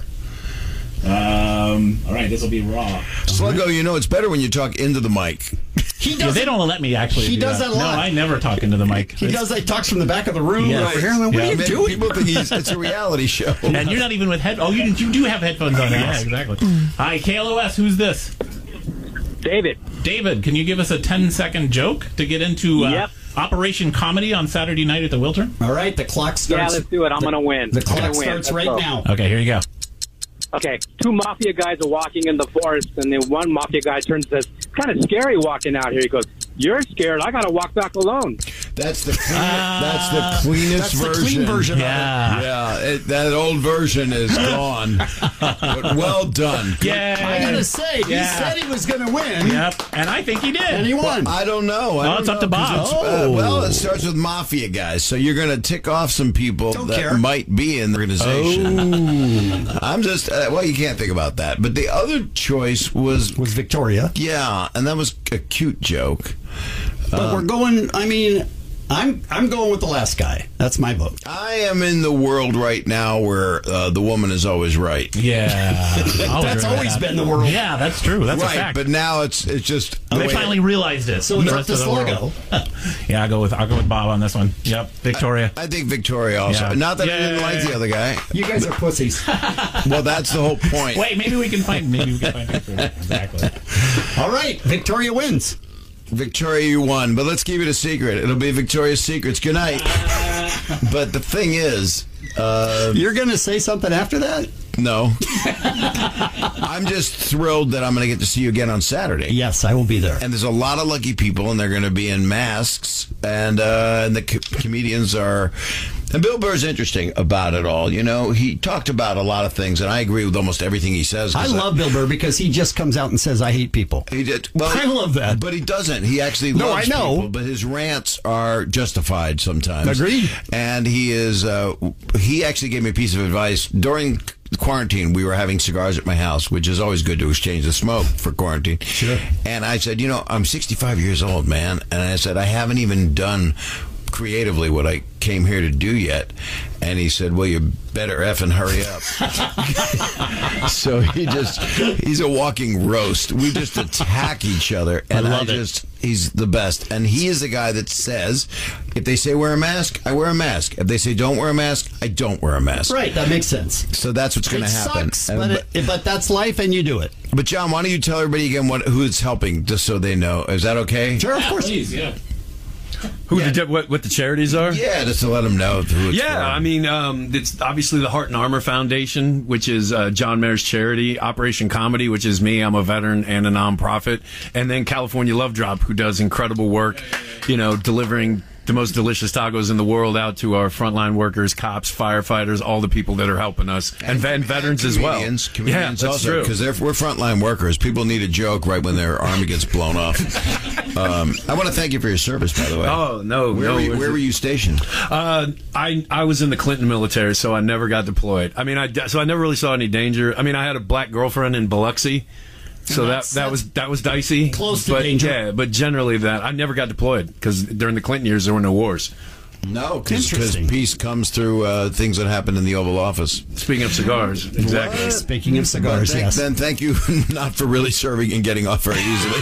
All right, this will be raw. Sluggo, you know it's better when you talk into the mic. He Yeah, does they don't let me actually. He do does that a lot. No, I never talk into the mic. He does that. Talks from the back of the room Yes. over here. I'm like, what Yeah. are you doing? People think it's a reality show. And you're not even with head. Oh, you do have headphones on. Yeah, exactly. Hi, KLOS. Who's this? David. David, can you give us a 10-second joke to get into Yep. Operation Comedy on Saturday night at the Wiltern? All right. The clock starts. Yeah, let's do it. I'm going to win. The I'm gonna clock win. starts Let's right go. now. Okay, here you go. Okay, 2 mafia guys are walking in the forest, and then one mafia guy turns and says, "It's kind of scary walking out here." He goes, "You're scared. I got to walk back alone." That's the cleanest the version. clean version. Yeah. That old version is gone. But well done. Yeah. I gotta say, he said he was going to win. Yep. And I think he did. And he won. I don't know. It's up to Bob. Well, it starts with mafia guys, so you're going to tick off some people that might be in the organization. I'm just you can't think about that. But the other choice was Victoria. Yeah, and that was a cute joke. But we're going. I mean, I'm going with the last guy. That's my vote. I am in the world right now where the woman is always right. Yeah, that's always been the world. Yeah, that's true. That's right, a fact. But now it's just they finally realized it. So it's up to Sluggo. Yeah, I'll go with Bob on this one. Yep, Victoria. I think Victoria also. Yeah. Not that I didn't like the other guy. You guys are pussies. Well, that's the whole point. Wait, maybe we can find Victoria. Exactly. All right, Victoria wins. Victoria, you won, but let's keep it a secret. It'll be Victoria's Secrets. Good night. But the thing is... You're going to say something after that? No. I'm just thrilled that I'm going to get to see you again on Saturday. Yes, I will be there. And there's a lot of lucky people, and they're going to be in masks, and the comedians are... And Bill Burr's interesting about it all. You know, he talked about a lot of things, and I agree with almost everything he says. I love Bill Burr because he just comes out and says, I hate people. He did. Well, I love that. But he doesn't. He actually loves people, but his rants are justified sometimes. Agreed. And he is, he actually gave me a piece of advice. During quarantine, we were having cigars at my house, which is always good to exchange the smoke for quarantine. Sure. And I said, I'm 65 years old, man. And I said, I haven't even done creatively what I came here to do yet. And he said, well, you better effing hurry up. So he's a walking roast. We just attack each other. And he's the best. And he is the guy that says, if they say wear a mask, I wear a mask. If they say don't wear a mask, I don't wear a mask. Right, that makes sense. So that's what's going to happen. Sucks, but that's life and you do it. But John, why don't you tell everybody again who it's helping, just so they know. Is that okay? Sure, of course. Please, yeah. What the charities are? Yeah, just to let them know who it's for. I mean, it's obviously the Heart and Armor Foundation, which is John Mayer's charity, Operation Comedy, which is me. I'm a veteran and a nonprofit. And then California Love Drop, who does incredible work, delivering the most delicious tacos in the world out to our frontline workers, cops, firefighters, all the people that are helping us, and veterans as well. Comedians that's also, true. because we're frontline workers. People need a joke right when their army gets blown off. I want to thank you for your service, by the way. Oh, no. Where were you stationed? I was in the Clinton military, so I never got deployed. I mean, I never really saw any danger. I mean, I had a black girlfriend in Biloxi. So that was dicey. Close to danger. Yeah, but generally I never got deployed because during the Clinton years there were no wars. No, because peace comes through things that happen in the Oval Office. Speaking of cigars, exactly. What? Speaking of cigars, then thank you not for really serving and getting off very easily.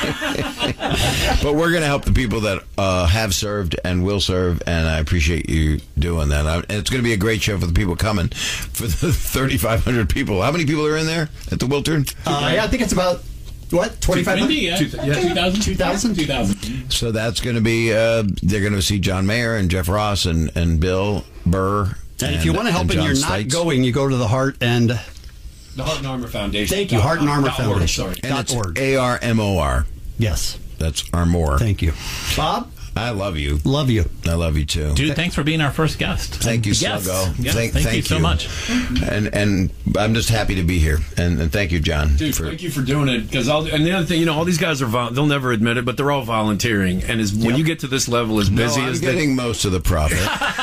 But we're going to help the people that have served and will serve, and I appreciate you doing that. And it's going to be a great show for the people coming, for the 3,500 people. How many people are in there at the Wiltern? I think it's about... What? 2,500? Yeah, 2,000. 2,000? So that's going to be, they're going to see John Mayer and Jeff Ross and Bill Burr. And if you want to help and you're not going, you go to the Heart and... The Heart and Armor Foundation. Thank you, Heart and Armor Foundation. Sorry. And it's .org. ARMOR. Yes. That's Armor. Thank you. Bob? I love you. Love you. I love you too. Dude, thanks for being our first guest. Thank you, Sluggo. Yes. Thank you so much. And I'm just happy to be here. And thank you, John. Dude, thank you for doing it. And the other thing, all these guys are they'll never admit it, but they're all volunteering. And when you get to this level, as busy as getting most of the profit.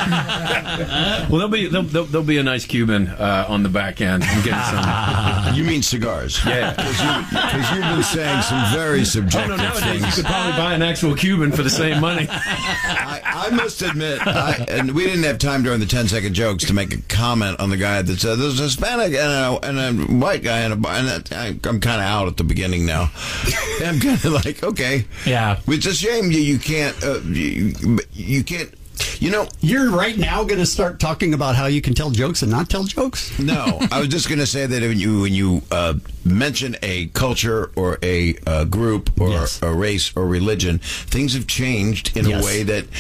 Well, there'll be a nice Cuban on the back end. I'm getting some. You mean cigars? Yeah, because you've been saying some very subjective nowadays things. you could probably buy an actual Cuban for the same money. I must admit, and we didn't have time during the 10-second jokes to make a comment on the guy that said there's a Hispanic and a white guy in a bar. And I'm kind of out at the beginning now. I'm kind of like, okay, yeah, it's a shame you can't you can't. You're right now going to start talking about how you can tell jokes and not tell jokes? No, I was just going to say that when you mention a culture or a group or a race or religion, things have changed in a way that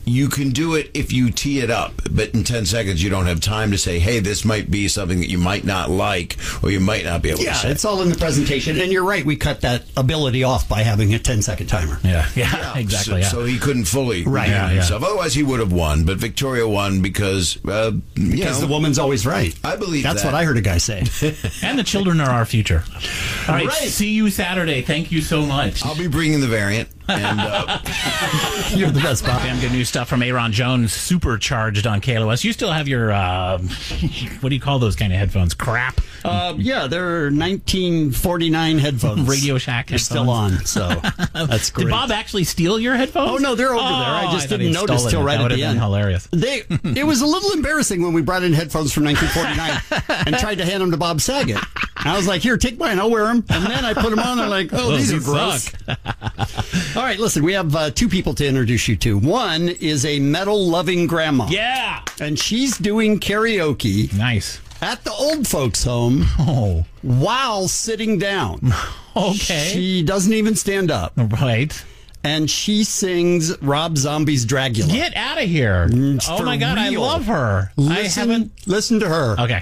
You can do it if you tee it up, but in 10 seconds you don't have time to say, hey, this might be something that you might not like or you might not be able to say. Yeah, it's all in the presentation. And you're right, we cut that ability off by having a 10-second timer. Yeah, exactly. So he couldn't fully redeem himself. Otherwise, he would have won. But Victoria won because the woman's always right. I believe that's what I heard a guy say. And the children are our future. All right, see you Saturday. Thank you so much. I'll be bringing the variant. And you're the best, Bob. Damn good new stuff from Aaron Jones, supercharged on KLOS. You still have your what do you call those kind of headphones? Crap. Yeah, they're 1949 headphones. Radio Shack headphones. They're still on, so that's great. Did Bob actually steal your headphones? Oh no, they're over there. I just didn't notice till right at the end. Hilarious. It was a little embarrassing when we brought in headphones from 1949 and tried to hand them to Bob Saget. I was like, "Here, take mine. I'll wear them." And then I put them on. They're like, "Oh, these are gross." All right, listen, we have two people to introduce you to. One is a metal-loving grandma. Yeah. And she's doing karaoke. Nice. At the old folks' home while sitting down. Okay. She doesn't even stand up. Right. And she sings Rob Zombie's Dragula. Get out of here. Oh, my God, real. I love her. Listen to her. Okay.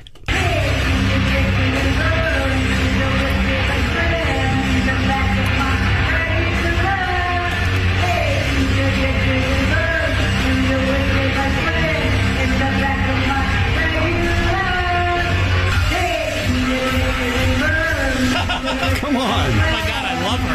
Come on. Oh, my God, I love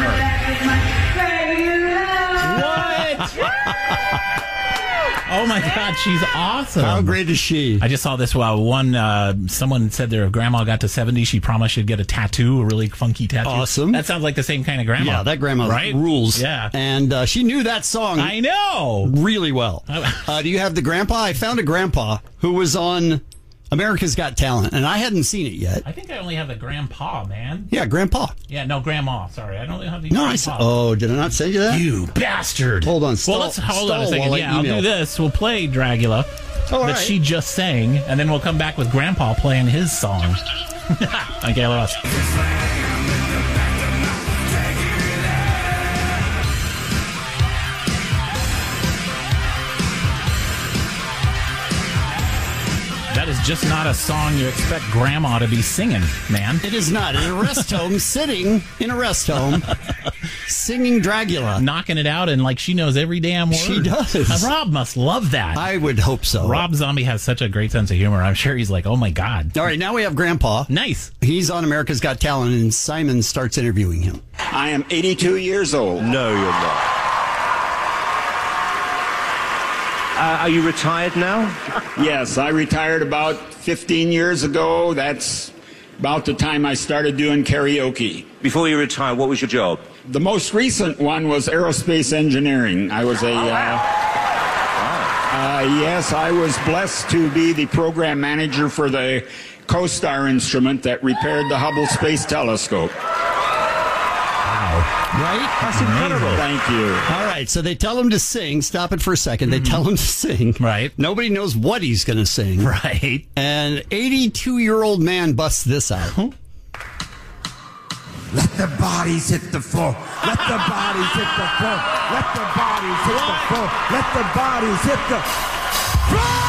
her. What? Oh, my God, she's awesome. How great is she? I just saw this someone said their grandma got to 70. She promised she'd get a tattoo, a really funky tattoo. Awesome. That sounds like the same kind of grandma. Yeah, that grandma rules. Yeah. And she knew that song. I know. Really well. Do you have the grandpa? I found a grandpa who was on America's Got Talent, and I hadn't seen it yet. I think I only have the grandpa, man. Yeah, grandpa. Yeah, no, grandma. Sorry, I don't have the grandpa. Did I not send you that? You bastard. Hold on. Let's hold on a second. Yeah, I'll do this. We'll play Dragula that she just sang, and then we'll come back with grandpa playing his song. On KLOS. That is just not a song you expect grandma to be singing, man. It is not. In a rest home, sitting in a rest home, singing Dragula. Knocking it out, and like she knows every damn word. She does. Rob must love that. I would hope so. Rob Zombie has such a great sense of humor. I'm sure he's like, oh my God. All right, now we have Grandpa. Nice. He's on America's Got Talent, and Simon starts interviewing him. I am 82 years old. No, you're not. Are you retired now? Yes, I retired about 15 years ago. That's about the time I started doing karaoke. Before you retired, what was your job? The most recent one was aerospace engineering. I was yes, I was blessed to be the program manager for the CoStar instrument that repaired the Hubble Space Telescope. Right? That's incredible. Thank you. All right, so they tell him to sing. Stop it for a second. They tell him to sing. Right. Nobody knows what he's going to sing. Right. And 82-year-old man busts this out. Let the bodies hit the floor. Let the bodies hit the floor. Let the bodies hit the floor. Let the bodies hit the floor.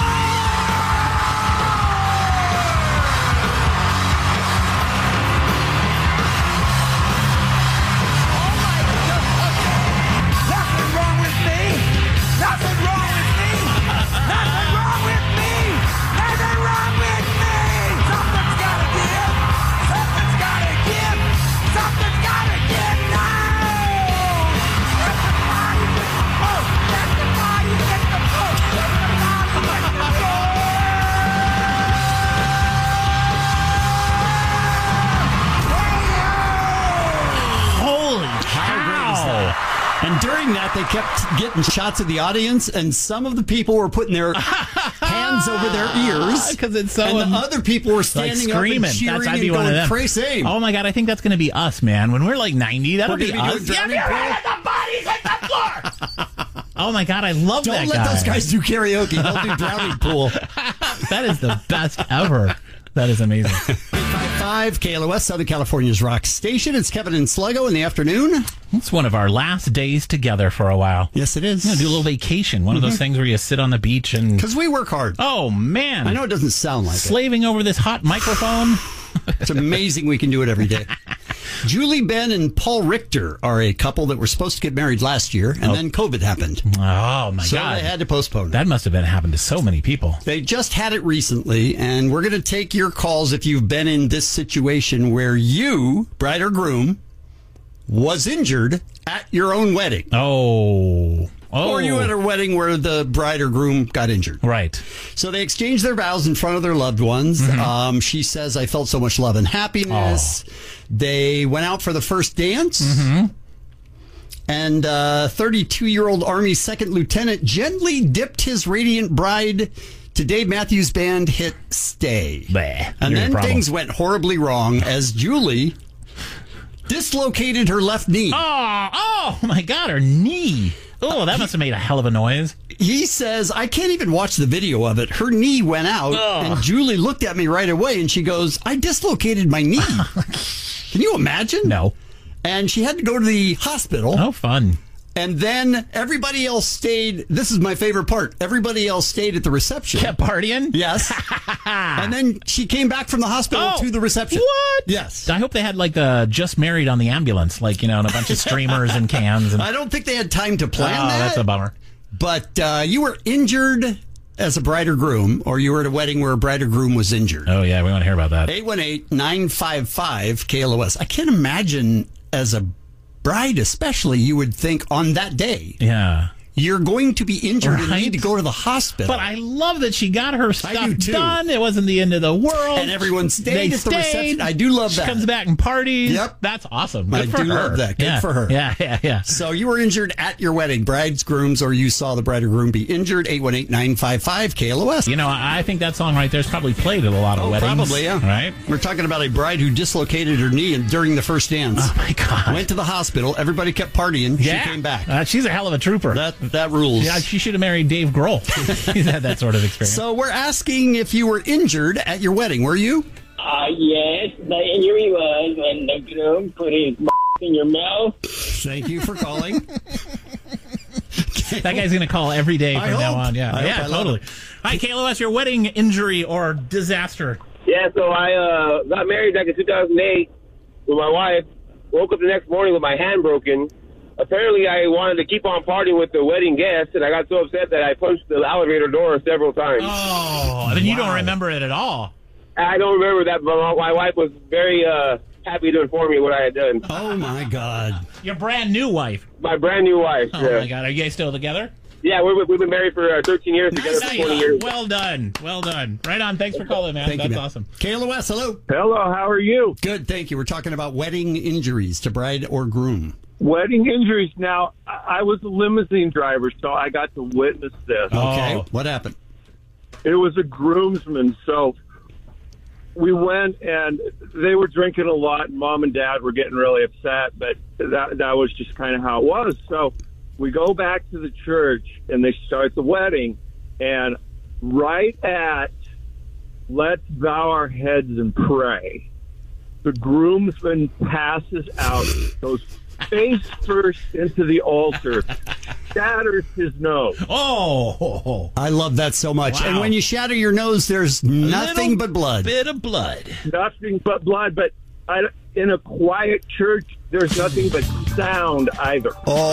And during that, they kept getting shots of the audience, and some of the people were putting their hands over their ears because it's so. And the other people were standing like screaming. up and cheering I'd and be one of going them. crazy. Oh my God, I think that's going to be us, man. When we're like 90, that'll be us. Yeah, the bodies hit the floor. Oh my God, I love that guy. Don't let those guys do karaoke. They'll do drowning pool. That is the best ever. That is amazing. 95.5 KLOS, Southern California's rock station. It's Kevin and Sluggo in the afternoon. It's one of our last days together for a while. Yes, it is. Do a little vacation. One of those things where you sit on the beach and... Because we work hard. Oh, man. I know it doesn't sound like Slaving over this hot microphone. It's amazing we can do it every day. Julie Ben and Paul Richter are a couple that were supposed to get married last year, and then COVID happened. Oh, my so God. they had to postpone it. That must have happened to so many people. They just had it recently, and we're going to take your calls if you've been in this situation where you, bride or groom, was injured at your own wedding. Oh. Or you at a wedding where the bride or groom got injured. Right. So they exchanged their vows in front of their loved ones. She says, I felt so much love and happiness. They went out for the first dance. And 32-year-old Army second lieutenant gently dipped his radiant bride to Dave Matthews Band hit Stay. And then things went horribly wrong as Julie dislocated her left knee. Oh my God, her knee. Oh, that must have made a hell of a noise. He says, I can't even watch the video of it. Her knee went out, and Julie looked at me right away, and she goes, I dislocated my knee. Can you imagine? No. And she had to go to the hospital. Oh, fun. And then everybody else stayed. This is my favorite part. Everybody else stayed at the reception. Kept partying? Yes. And then she came back from the hospital to the reception. What? Yes. I hope they had like just married on the ambulance, like, and a bunch of streamers and cans. And... I don't think they had time to plan that. That's a bummer. But you were injured as a bride or groom, or you were at a wedding where a bride or groom was injured. Oh, yeah. We want to hear about that. 818-955 KLOS. I can't imagine as a bride especially, you would think on that day. Yeah. You're going to be injured and need to go to the hospital. But I love that she got her stuff done. It wasn't the end of the world. And everyone stayed at the reception. I do love that. She comes back and parties. Yep. That's awesome. Good I for do her. love that. Good for her. Yeah. So you were injured at your wedding, brides, grooms, or you saw the bride or groom be injured. 818-955 KLOS. I think that song right there is probably played at a lot of weddings. Probably, yeah. Right? We're talking about a bride who dislocated her knee during the first dance. Oh, my God. Went to the hospital. Everybody kept partying. Yeah. She came back. She's a hell of a trooper. That rules. Yeah, she should have married Dave Grohl. He's had that sort of experience. So we're asking if you were injured at your wedding. Were you? Yes. The injury was when the groom put his in your mouth. Thank you for calling. That guy's going to call every day from now on. Yeah, totally. Hi, KLOS, your wedding injury or disaster? Yeah, so I got married back in 2008 with my wife. Woke up the next morning with my hand broken. Apparently, I wanted to keep on partying with the wedding guests, and I got so upset that I punched the elevator door several times. Oh, I mean, you don't remember it at all. I don't remember that, but my wife was very happy to inform me what I had done. Oh, my God. Your brand new wife. My brand new wife. Oh, my God. Are you guys still together? Yeah, we've been married for 13 years, together for 20 years. Well done. Right on. Thanks for calling, man. That's awesome. KLOS, hello. Hello, how are you? Good, thank you. We're talking about wedding injuries to bride or groom. Wedding injuries. Now, I was a limousine driver, so I got to witness this. Okay, what happened? It was a groomsman, so we went, and they were drinking a lot, and Mom and Dad were getting really upset, but that was just kind of how it was. So we go back to the church, and they start the wedding, and right at let's bow our heads and pray, the groomsman passes out, goes face first into the altar, shatters his nose. Oh, I love that so much. Wow. And when you shatter your nose, there's nothing but blood. Bit of blood. Nothing but blood, but in a quiet church, there's nothing but sound either.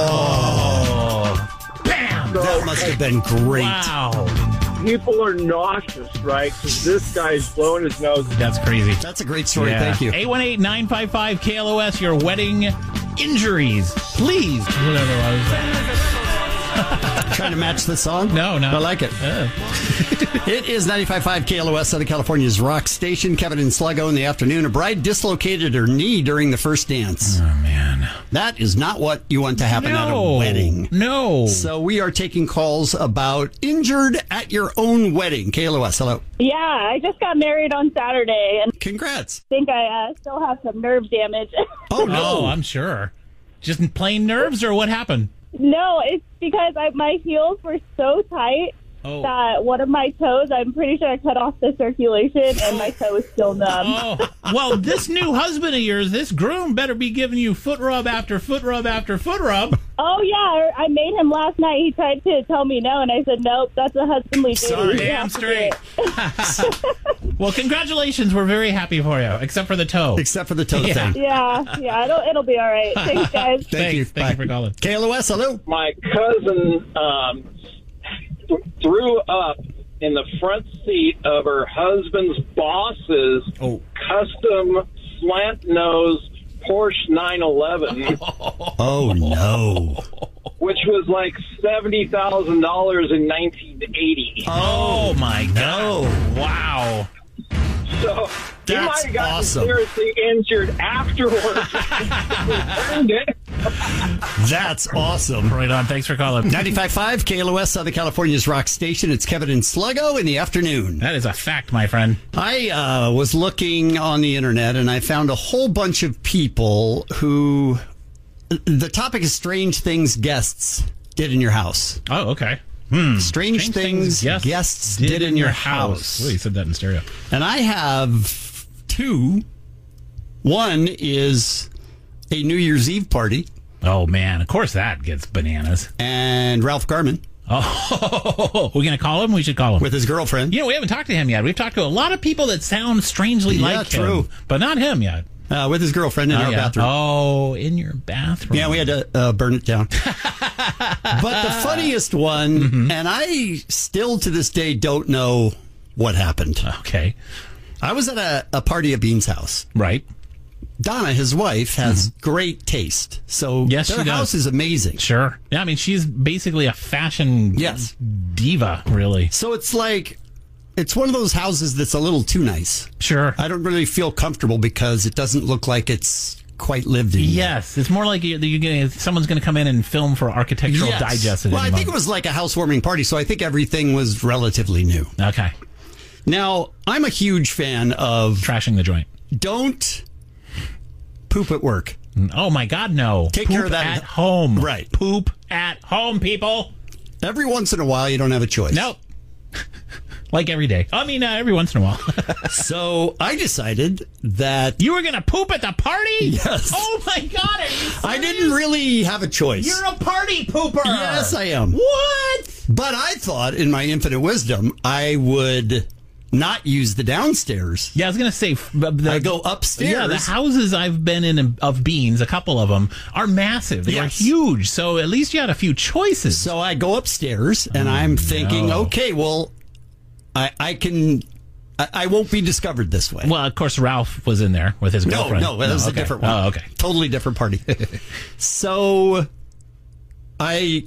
Oh. Bam! So, that must have been great. Wow. People are nauseous, right? Because this guy's blowing his nose. That's crazy. That's a great story. Thank you. 818-955 KLOS, your wedding injuries. Please. Whatever it was. Trying to match the song? No. I like it. It is 95.5 KLOS, Southern California's rock station. Kevin and Sluggo in the afternoon. A bride dislocated her knee during the first dance. Oh, man. That is not what you want to happen at a wedding. No. So we are taking calls about injured at your own wedding. KLOS, hello. Yeah, I just got married on Saturday. And congrats. I think I still have some nerve damage. Oh, no. Oh, I'm sure. Just plain nerves, or what happened? No, it's because my heels were so tight that one of my toes, I'm pretty sure I cut off the circulation and my toe is still numb. Oh, well, this new husband of yours, this groom, better be giving you foot rub after foot rub after foot rub. Oh, yeah. I made him last night. He tried to tell me no, and I said, nope, that's a husbandly duty. Sorry, damn straight. Well, congratulations. We're very happy for you, except for the toe. Except for the toe thing. Yeah, it'll be all right. Thanks, guys. Thank you for calling. KLOS, hello. My cousin threw up in the front seat of her husband's boss's custom slant nose Porsche 911. Oh, no. Which was like $70,000 in 1980. Oh, my God. Wow. So he might have gotten seriously injured afterwards. Returned it. That's awesome. Right on. Thanks for calling. 95.5 KLOS, Southern California's rock station. It's Kevin and Sluggo in the afternoon. That is a fact, my friend. I was looking on the internet and I found a whole bunch of people who... The topic is strange things guests did in your house. Oh, okay. Strange things guests did in your house. Oh, you said that in stereo. And I have two. One is a New Year's Eve party. Oh, man. Of course that gets bananas. And Ralph Garman. Oh, we're going to call him? We should call him. With his girlfriend. You know, we haven't talked to him yet. We've talked to a lot of people that sound strangely like him. But not him yet. With his girlfriend in our bathroom. Oh, in your bathroom. Yeah, we had to burn it down. But the funniest one, and I still to this day don't know what happened. Okay. I was at a party at Bean's house. Right. Donna, his wife, has great taste. So yes, their house is amazing. Sure. Yeah, I mean, she's basically a fashion diva, really. So it's like... It's one of those houses that's a little too nice. Sure. I don't really feel comfortable because it doesn't look like it's quite lived in. Yes. It's more like someone's going to come in and film for Architectural Digest. Well, I think it was like a housewarming party, so I think everything was relatively new. Okay. Now, I'm a huge fan of... Trashing the joint. Don't poop at work. Oh, my God, no. Take care of that at home. Right. Poop at home, people. Every once in a while, you don't have a choice. Nope. Like every day. I mean, every once in a while. So I decided that... You were going to poop at the party? Yes. Oh, my God. Are you serious? I didn't really have a choice. You're a party pooper. Yes, I am. What? But I thought, in my infinite wisdom, I would not use the downstairs. Yeah, I was going to say... I go upstairs. Yeah, the houses I've been in of Beans, a couple of them, are massive. They are huge. So at least you had a few choices. So I go upstairs, and I'm thinking, okay, well... I won't be discovered this way. Well, of course, Ralph was in there with his girlfriend. No, that was a different one. Oh, okay. Totally different party. So I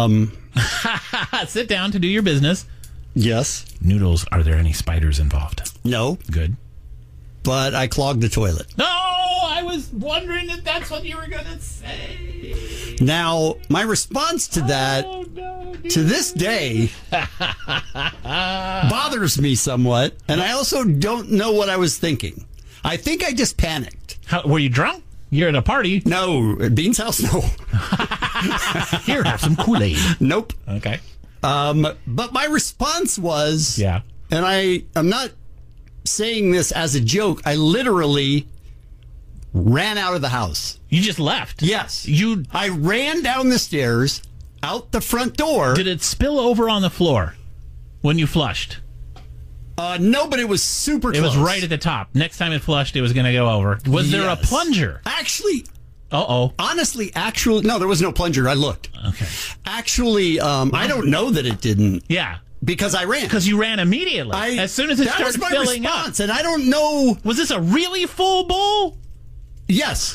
sit down to do your business. Yes. Noodles, are there any spiders involved? No. Good. But I clogged the toilet. No, I was wondering if that's what you were going to say. Now, my response to that, to this day, bothers me somewhat, and I also don't know what I was thinking. I think I just panicked. Were you drunk? You're at a party? No, at Bean's house, no. Here, have some Kool-Aid. Nope. Okay. But my response was, and I'm not saying this as a joke, I literally ran out of the house. You just left? Yes. I ran down the stairs, out the front door. Did it spill over on the floor when you flushed? No, but it was super close. It was right at the top. Next time it flushed, it was going to go over. Was there a plunger? Actually... Honestly, no, there was no plunger. I looked. Okay. Actually, I don't know that it didn't. Yeah. Because I ran. Because you ran immediately. As soon as it started filling response, and I don't know. Was this a really full bowl? Yes.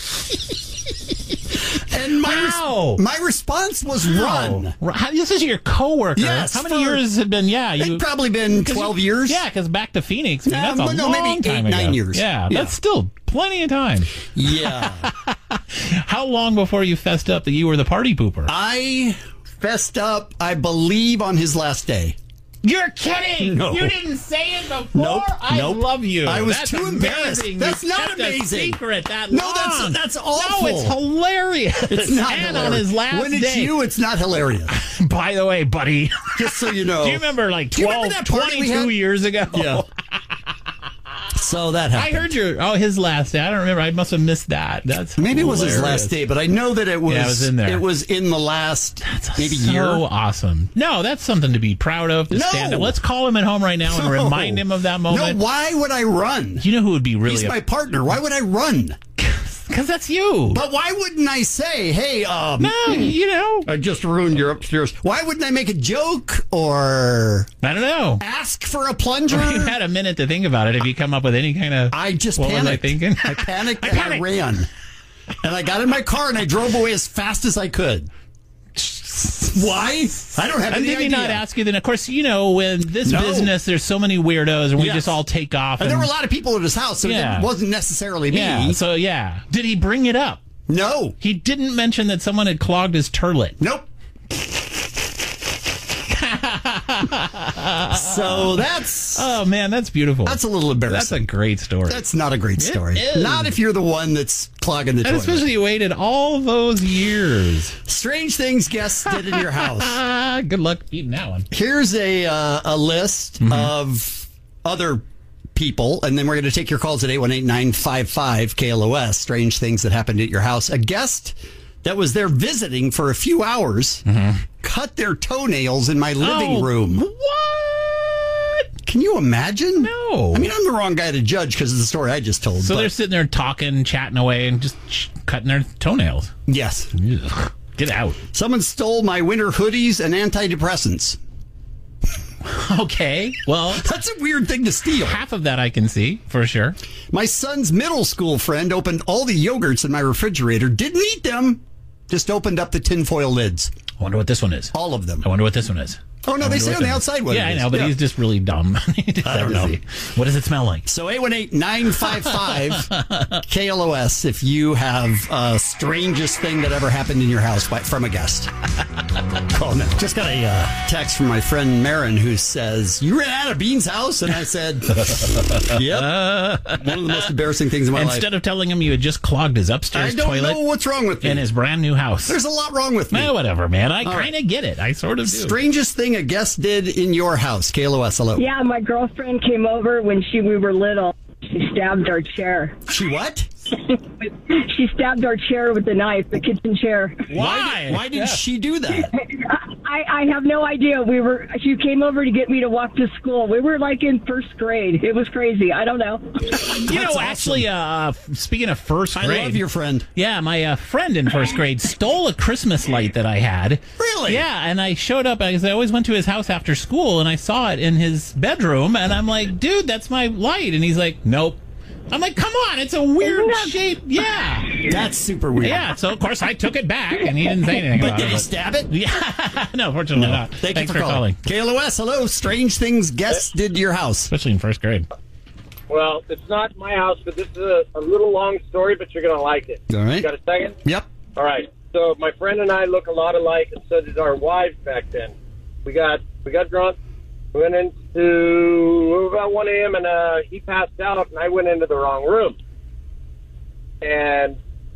And my response was run. This is your coworker. Yes. How many years had been? Yeah, it'd probably been 12 years. Yeah, because back to Phoenix. I mean, that's a long maybe time 8, ago. 9 years. Yeah, that's still plenty of time. Yeah. How long before you fessed up that you were the party pooper? I fessed up, I believe, on his last day. You're kidding! No. You didn't say it before. Nope. I Nope. love you. I was That's too embarrassed. amazing. That's You not kept amazing. A secret that No, long. that's awful. No, it's hilarious. It's not and hilarious. on his last when it's day. you, it's not hilarious. By the way, buddy, just so you know. Do you remember like Do you remember 12, that party we 22 had? years ago? Yeah. So that happened. I heard his last day. I don't remember. I must have missed that. That's maybe it was his hilarious. last day, but I know that it was. Yeah, it was in there. It was in the last maybe so year. awesome. No, that's something to be proud of. To stand up. Let's call him at home right now and No. remind him of that moment. No, why would I run? You know who would be really? He's my partner. Why would I run? Because that's you. But why wouldn't I say, hey, no, you know, I just ruined your upstairs. Why wouldn't I make a joke or I don't know, ask for a plunger? You had a minute to think about it. If you come up with any kind of, I just what panicked. was I thinking? I panicked and I ran, and I got in my car and I drove away as fast as I could. Why? I don't have and any did he idea. not ask you? Then, of course, you know, when this business, there's so many weirdos, and we Yes. just all take off. And there were a lot of people at his house, so Yeah. it wasn't necessarily me. Yeah. So yeah, did he bring it up? No, he didn't mention that someone had clogged his turlet. Nope. So that's... Oh, man, that's beautiful. That's a little embarrassing. That's a great story. That's not a great story. It is. Not if you're the one that's clogging the And toilet. especially you waited all those years. Strange things guests did in your house. Good luck beating that one. Here's a list of other people, and then we're going to take your calls at 818-955-KLOS. Strange things that happened at your house. A guest that was there visiting for a few hours cut their toenails in my living room. What? Can you imagine? No. I mean, I'm the wrong guy to judge because of the story I just told. So but they're sitting there talking, chatting away, and just cutting their toenails. Yes. Ugh. Get out. Someone stole my winter hoodies and antidepressants. Okay. Well, that's a weird thing to steal. Half of that I can see, for sure. My son's middle school friend opened all the yogurts in my refrigerator, didn't eat them, just opened up the tinfoil lids. I wonder what this one is. All of them. I wonder what this one is. Oh, no, they say on the outside what Yeah, it I is. know, but Yeah. he's just really dumb. I don't know. What does it smell like? So 818-955-KLOS if you have strangest thing that ever happened in your house from a guest. Call now. Just got a text from my friend Marin who says, you ran out of Bean's house? And I said, yep. One of the most embarrassing things in my life. Instead of telling him you had just clogged his upstairs I don't toilet know what's wrong with me. in his brand new house. There's a lot wrong with me. Well, whatever, man. I All kind of right. get it. I sort of do. Strangest thing a guest did in your house. KLOS, hello. Yeah, my girlfriend came over when we were little. She stabbed our chair. She what? She stabbed our chair with the knife, the kitchen chair. Why did she do that? I have no idea. She came over to get me to walk to school. We were like in first grade. It was crazy. I don't know. You know, actually, speaking of first grade. I love your friend. Yeah, my friend in first grade stole a Christmas light that I had. Really? Yeah, and I showed up, because I always went to his house after school, and I saw it in his bedroom, and I'm like, dude, that's my light. And he's like, nope. I'm like, come on, it's a weird shape. Yeah. That's super weird. Yeah, so of course I took it back, and he didn't say anything But about did it. he stab it? Yeah. No, fortunately not. Thanks Thanks for calling. calling. KLOS, hello. Strange things guests did to your house. Especially in first grade. Well, it's not my house, but this is a little long story, but you're going to like it. All right. You got a second? Yep. All right. So my friend and I look a lot alike, and so did our wives back then. We got drunk. We went into about 1 a.m., and he passed out, and I went into the wrong room. And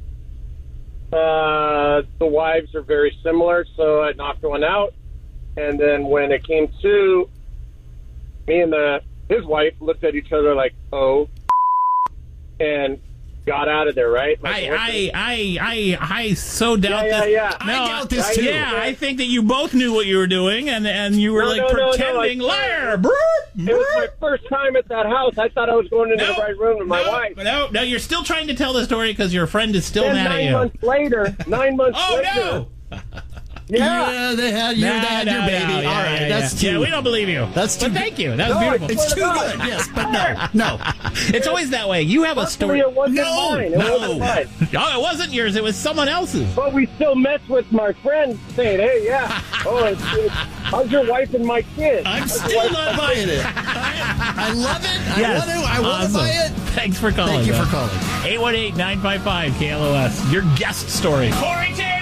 the wives are very similar, so I knocked one out. And then when it came to, me and his wife looked at each other like, oh, and got out of there, right? Like, I so doubt this. Yeah. No, I doubt this too. Yeah, I think that you both knew what you were doing, and you were pretending liar. It was my first time at that house. I thought I was going into the right room with my wife. No, you're still trying to tell the story because your friend is still Then mad at you. 9 months later, 9 months later. No! Yeah. They had your baby. Yeah, All right, that's too. Yeah, we don't believe you. That's too. But thank you. That was beautiful. It's too good. Yes, but no. It's always that way. You have a story. It wasn't mine. It wasn't mine. No, it wasn't yours. It was someone else's. But we still mess with my friends saying, hey, yeah. How's your wife and my kids? I'm still not buying it. I love it. I want to buy it. Thanks for calling. Thank you for calling. 818-955-KLOS. Your guest story. Corey Taylor!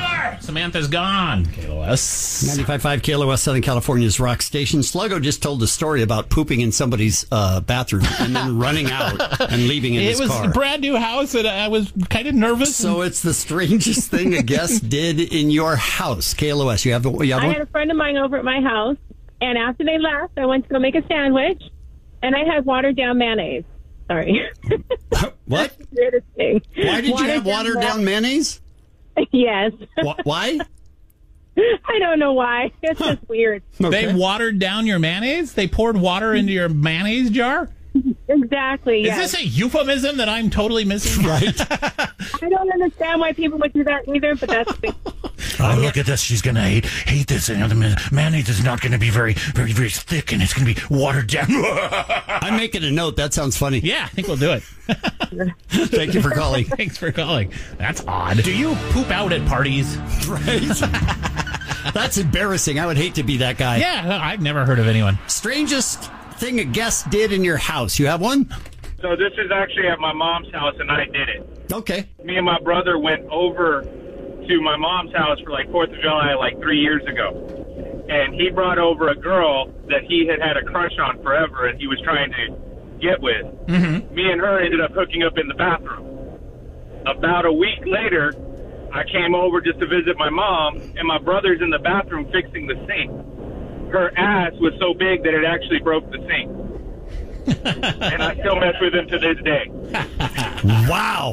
Samantha's gone. KLOS. 95.5 KLOS, Southern California's rock station. Sluggo just told a story about pooping in somebody's bathroom and then running out and leaving in his car. It was a brand new house, and I was kind of nervous. So it's the strangest thing a guest did in your house. KLOS, you have I one? had a friend of mine over at my house, and after they left, I went to go make a sandwich, and I had watered down mayonnaise. Sorry. What? That's the weirdest thing. Why did you have watered down mayonnaise? Yes. Why? I don't know why. It's just weird. They watered down your mayonnaise? They poured water into your mayonnaise jar? Exactly, yes. Is this a euphemism that I'm totally missing? Right. I don't understand why people would do that either, but that's the Oh, look at this. She's going to hate this. And the mayonnaise is not going to be very, very, very thick, and it's going to be watered down. I'm making a note. That sounds funny. Yeah, I think we'll do it. Thank you for calling. Thanks for calling. That's odd. Do you poop out at parties? Right. That's embarrassing. I would hate to be that guy. Yeah, I've never heard of anyone. Strangest thing a guest did in your house. You have one? So this is actually at my mom's house, and I did it. Okay. Me and my brother went over to my mom's house for like 4th of July like 3 years ago. And he brought over a girl that he had a crush on forever and he was trying to get with. Mm-hmm. Me and her ended up hooking up in the bathroom. About a week later, I came over just to visit my mom, and my brother's in the bathroom fixing the sink. Her ass was so big that it actually broke the sink. And I still mess with him to this day. Wow.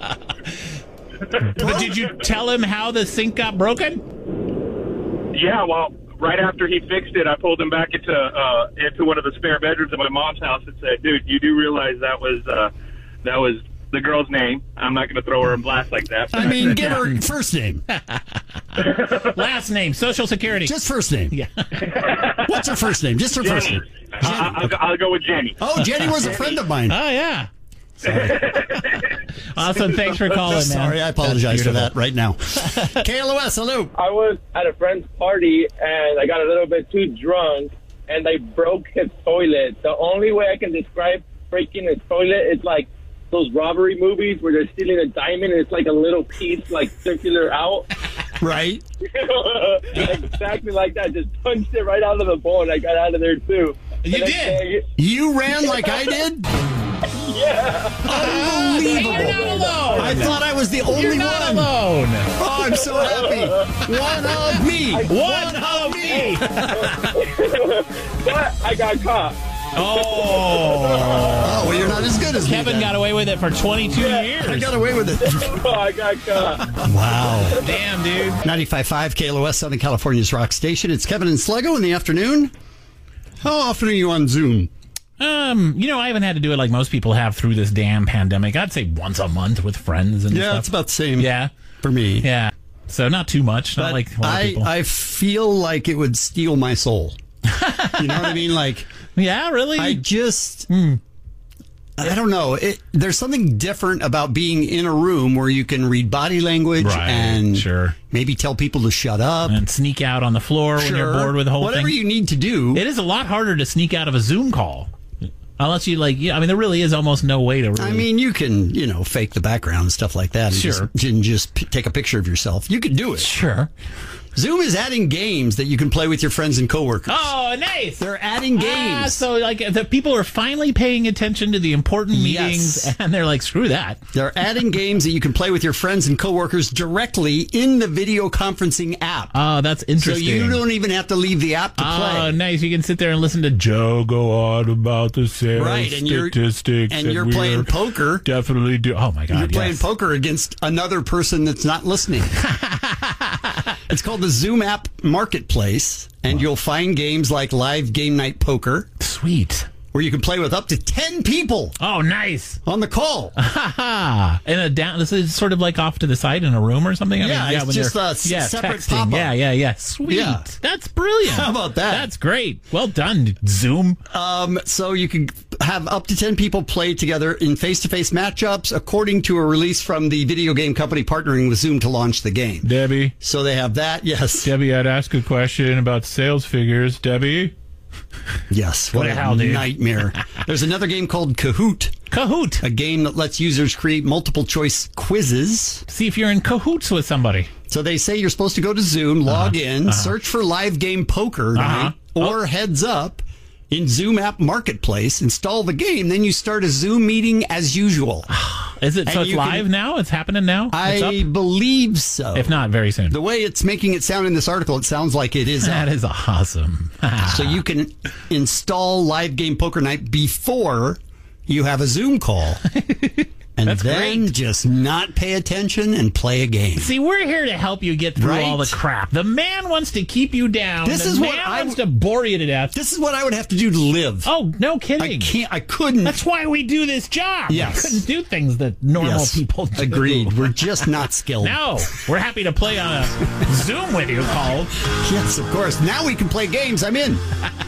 But did you tell him how the sink got broken? Yeah, well, right after he fixed it, I pulled him back into one of the spare bedrooms of my mom's house and said, "Dude, you do realize that was the girl's name. I'm not going to throw her in blast like that." I mean, give her first name. Last name, Social Security. Just first name. Yeah. What's her first name? Just her Jenny. first name. I'll go with Jenny. Oh, Jenny was a friend of mine. Oh, yeah. Awesome. Thanks for calling, man. Sorry, I apologize for that right now. KLOS, hello. I was at a friend's party, and I got a little bit too drunk, and I broke his toilet. The only way I can describe breaking his toilet is like those robbery movies where they're stealing a diamond, and it's like a little piece, like circular out. Right. Exactly like that. Just punched it right out of the bowl, and I got out of there, too. You did? You ran like I did? Yeah. Unbelievable. I thought I was the only You're not one. alone. Oh, I'm so happy. One of me. One of me. But I got caught. Oh, well, you're not as good as Kevin me. got away with it for 22 years. I got away with it. Oh, I got caught. Wow. Damn, dude. 95.5 KLOS, Southern California's rock station. It's Kevin and Sluggo in the afternoon. How often are you on Zoom? I haven't had to do it like most people have through this damn pandemic. I'd say once a month with friends and stuff. It's about the same. Yeah. For me. Yeah. So not too much. Not But like a lot of people. I feel like it would steal my soul. You know what I mean? Like, yeah, really? I just, I don't know. There's something different about being in a room where you can read body language and maybe tell people to shut up. And sneak out on the floor when you're bored with the whole Whatever thing. you need to do. It is a lot harder to sneak out of a Zoom call. Unless you there really is almost no way to really. I mean, you can, fake the background and stuff like that. And just take a picture of yourself. You can do it. Sure. Zoom is adding games that you can play with your friends and coworkers. Oh, nice. They're adding games. So, the people are finally paying attention to the important meetings, and they're like, screw that. They're adding games that you can play with your friends and coworkers directly in the video conferencing app. Oh, that's interesting. So you don't even have to leave the app to play. Oh, nice. You can sit there and listen to Joe go on about the sales statistics. And you're playing poker. Definitely do. Oh, my God, You're playing poker against another person that's not listening. It's called the Zoom app Marketplace, and you'll find games like Live Game Night Poker. Sweet. Where you can play with up to 10 people. Oh, nice. On the call. This is sort of like off to the side in a room or something? It's just a separate texting. pop-up. Yeah. Sweet. Yeah. That's brilliant. How about that? That's great. Well done, Zoom. So you can have up to 10 people play together in face-to-face matchups, according to a release from the video game company partnering with Zoom to launch the game. Debbie. So they have that, yes. Debbie, I'd ask a question about sales figures. Debbie? Yes, what a nightmare. There's another game called Kahoot. Kahoot. A game that lets users create multiple choice quizzes. See if you're in cahoots with somebody. So they say you're supposed to go to Zoom, log in, search for live game poker night or heads up in Zoom app marketplace, install the game, then you start a Zoom meeting as usual. Is it so? It's live now? It's happening now? I believe so. If not, very soon. The way it's making it sound in this article, it sounds like it is. That is awesome. So you can install live game poker night before you have a Zoom call. And That's then great. just not pay attention and play a game. See, we're here to help you get through all the crap. The man wants to keep you down. This is what I wants to bore you to death. This is what I would have to do to live. Oh, no kidding. I couldn't. That's why we do this job. Yes. We couldn't do things that normal people do. Agreed. We're just not skilled. No, we're happy to play on a Zoom with you, Cole. Yes, of course. Now we can play games. I'm in.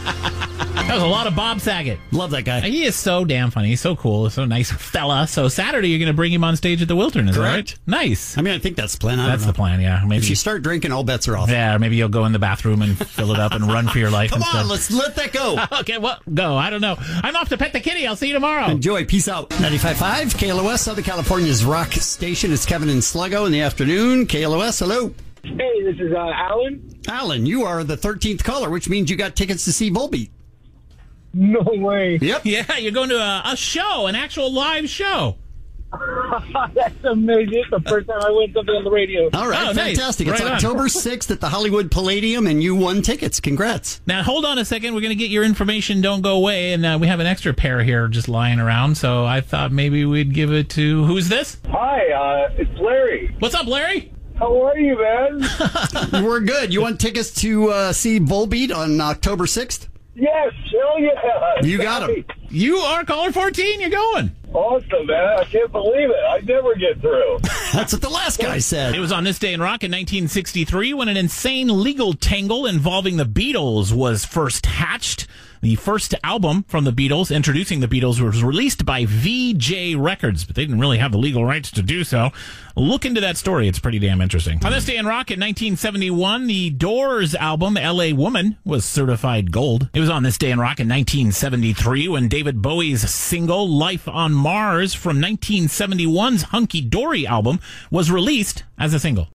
That was a lot of Bob Saget. Love that guy. He is so damn funny. He's so cool. He's so nice fella. So Saturday, you're going to bring him on stage at the Wilderness, Correct. right? Nice. I mean, I think that's the plan. That's the plan, yeah. Maybe If you start drinking, all bets are off. Yeah, or maybe you'll go in the bathroom and fill it up and run for your life. Come and on, stuff. let's let that go. Okay, well, go. I don't know. I'm off to pet the kitty. I'll see you tomorrow. Enjoy. Peace out. 95.5 KLOS, Southern California's rock station. It's Kevin and Sluggo in the afternoon. KLOS, hello. Hey, this is Alan. Alan, you are the 13th caller, which means you got tickets to see Volbeat. No way. Yep. Yeah, you're going to a show, an actual live show. That's amazing. It's the first time I win something on the radio. All right, fantastic. It's October 6th at the Hollywood Palladium, and you won tickets. Congrats. Now, hold on a second. We're going to get your information. Don't go away. And we have an extra pair here just lying around. So I thought maybe we'd give it to... Who's this? Hi, it's Larry. What's up, Larry? How are you, man? We're good. You want tickets to see Volbeat on October 6th? Yes, hell yeah. You got him. You are caller 14. You're going. Awesome, man. I can't believe it. I never get through. That's what the last guy said. It was on This Day in Rock in 1963 when an insane legal tangle involving the Beatles was first hatched. The first album from the Beatles, introducing the Beatles, was released by VJ Records, but they didn't really have the legal rights to do so. Look into that story. It's pretty damn interesting. On This Day in Rock in 1971, the Doors album, L.A. Woman, was certified gold. It was on This Day in Rock in 1973 when David Bowie's single, Life on Mars, from 1971's Hunky Dory album, was released as a single.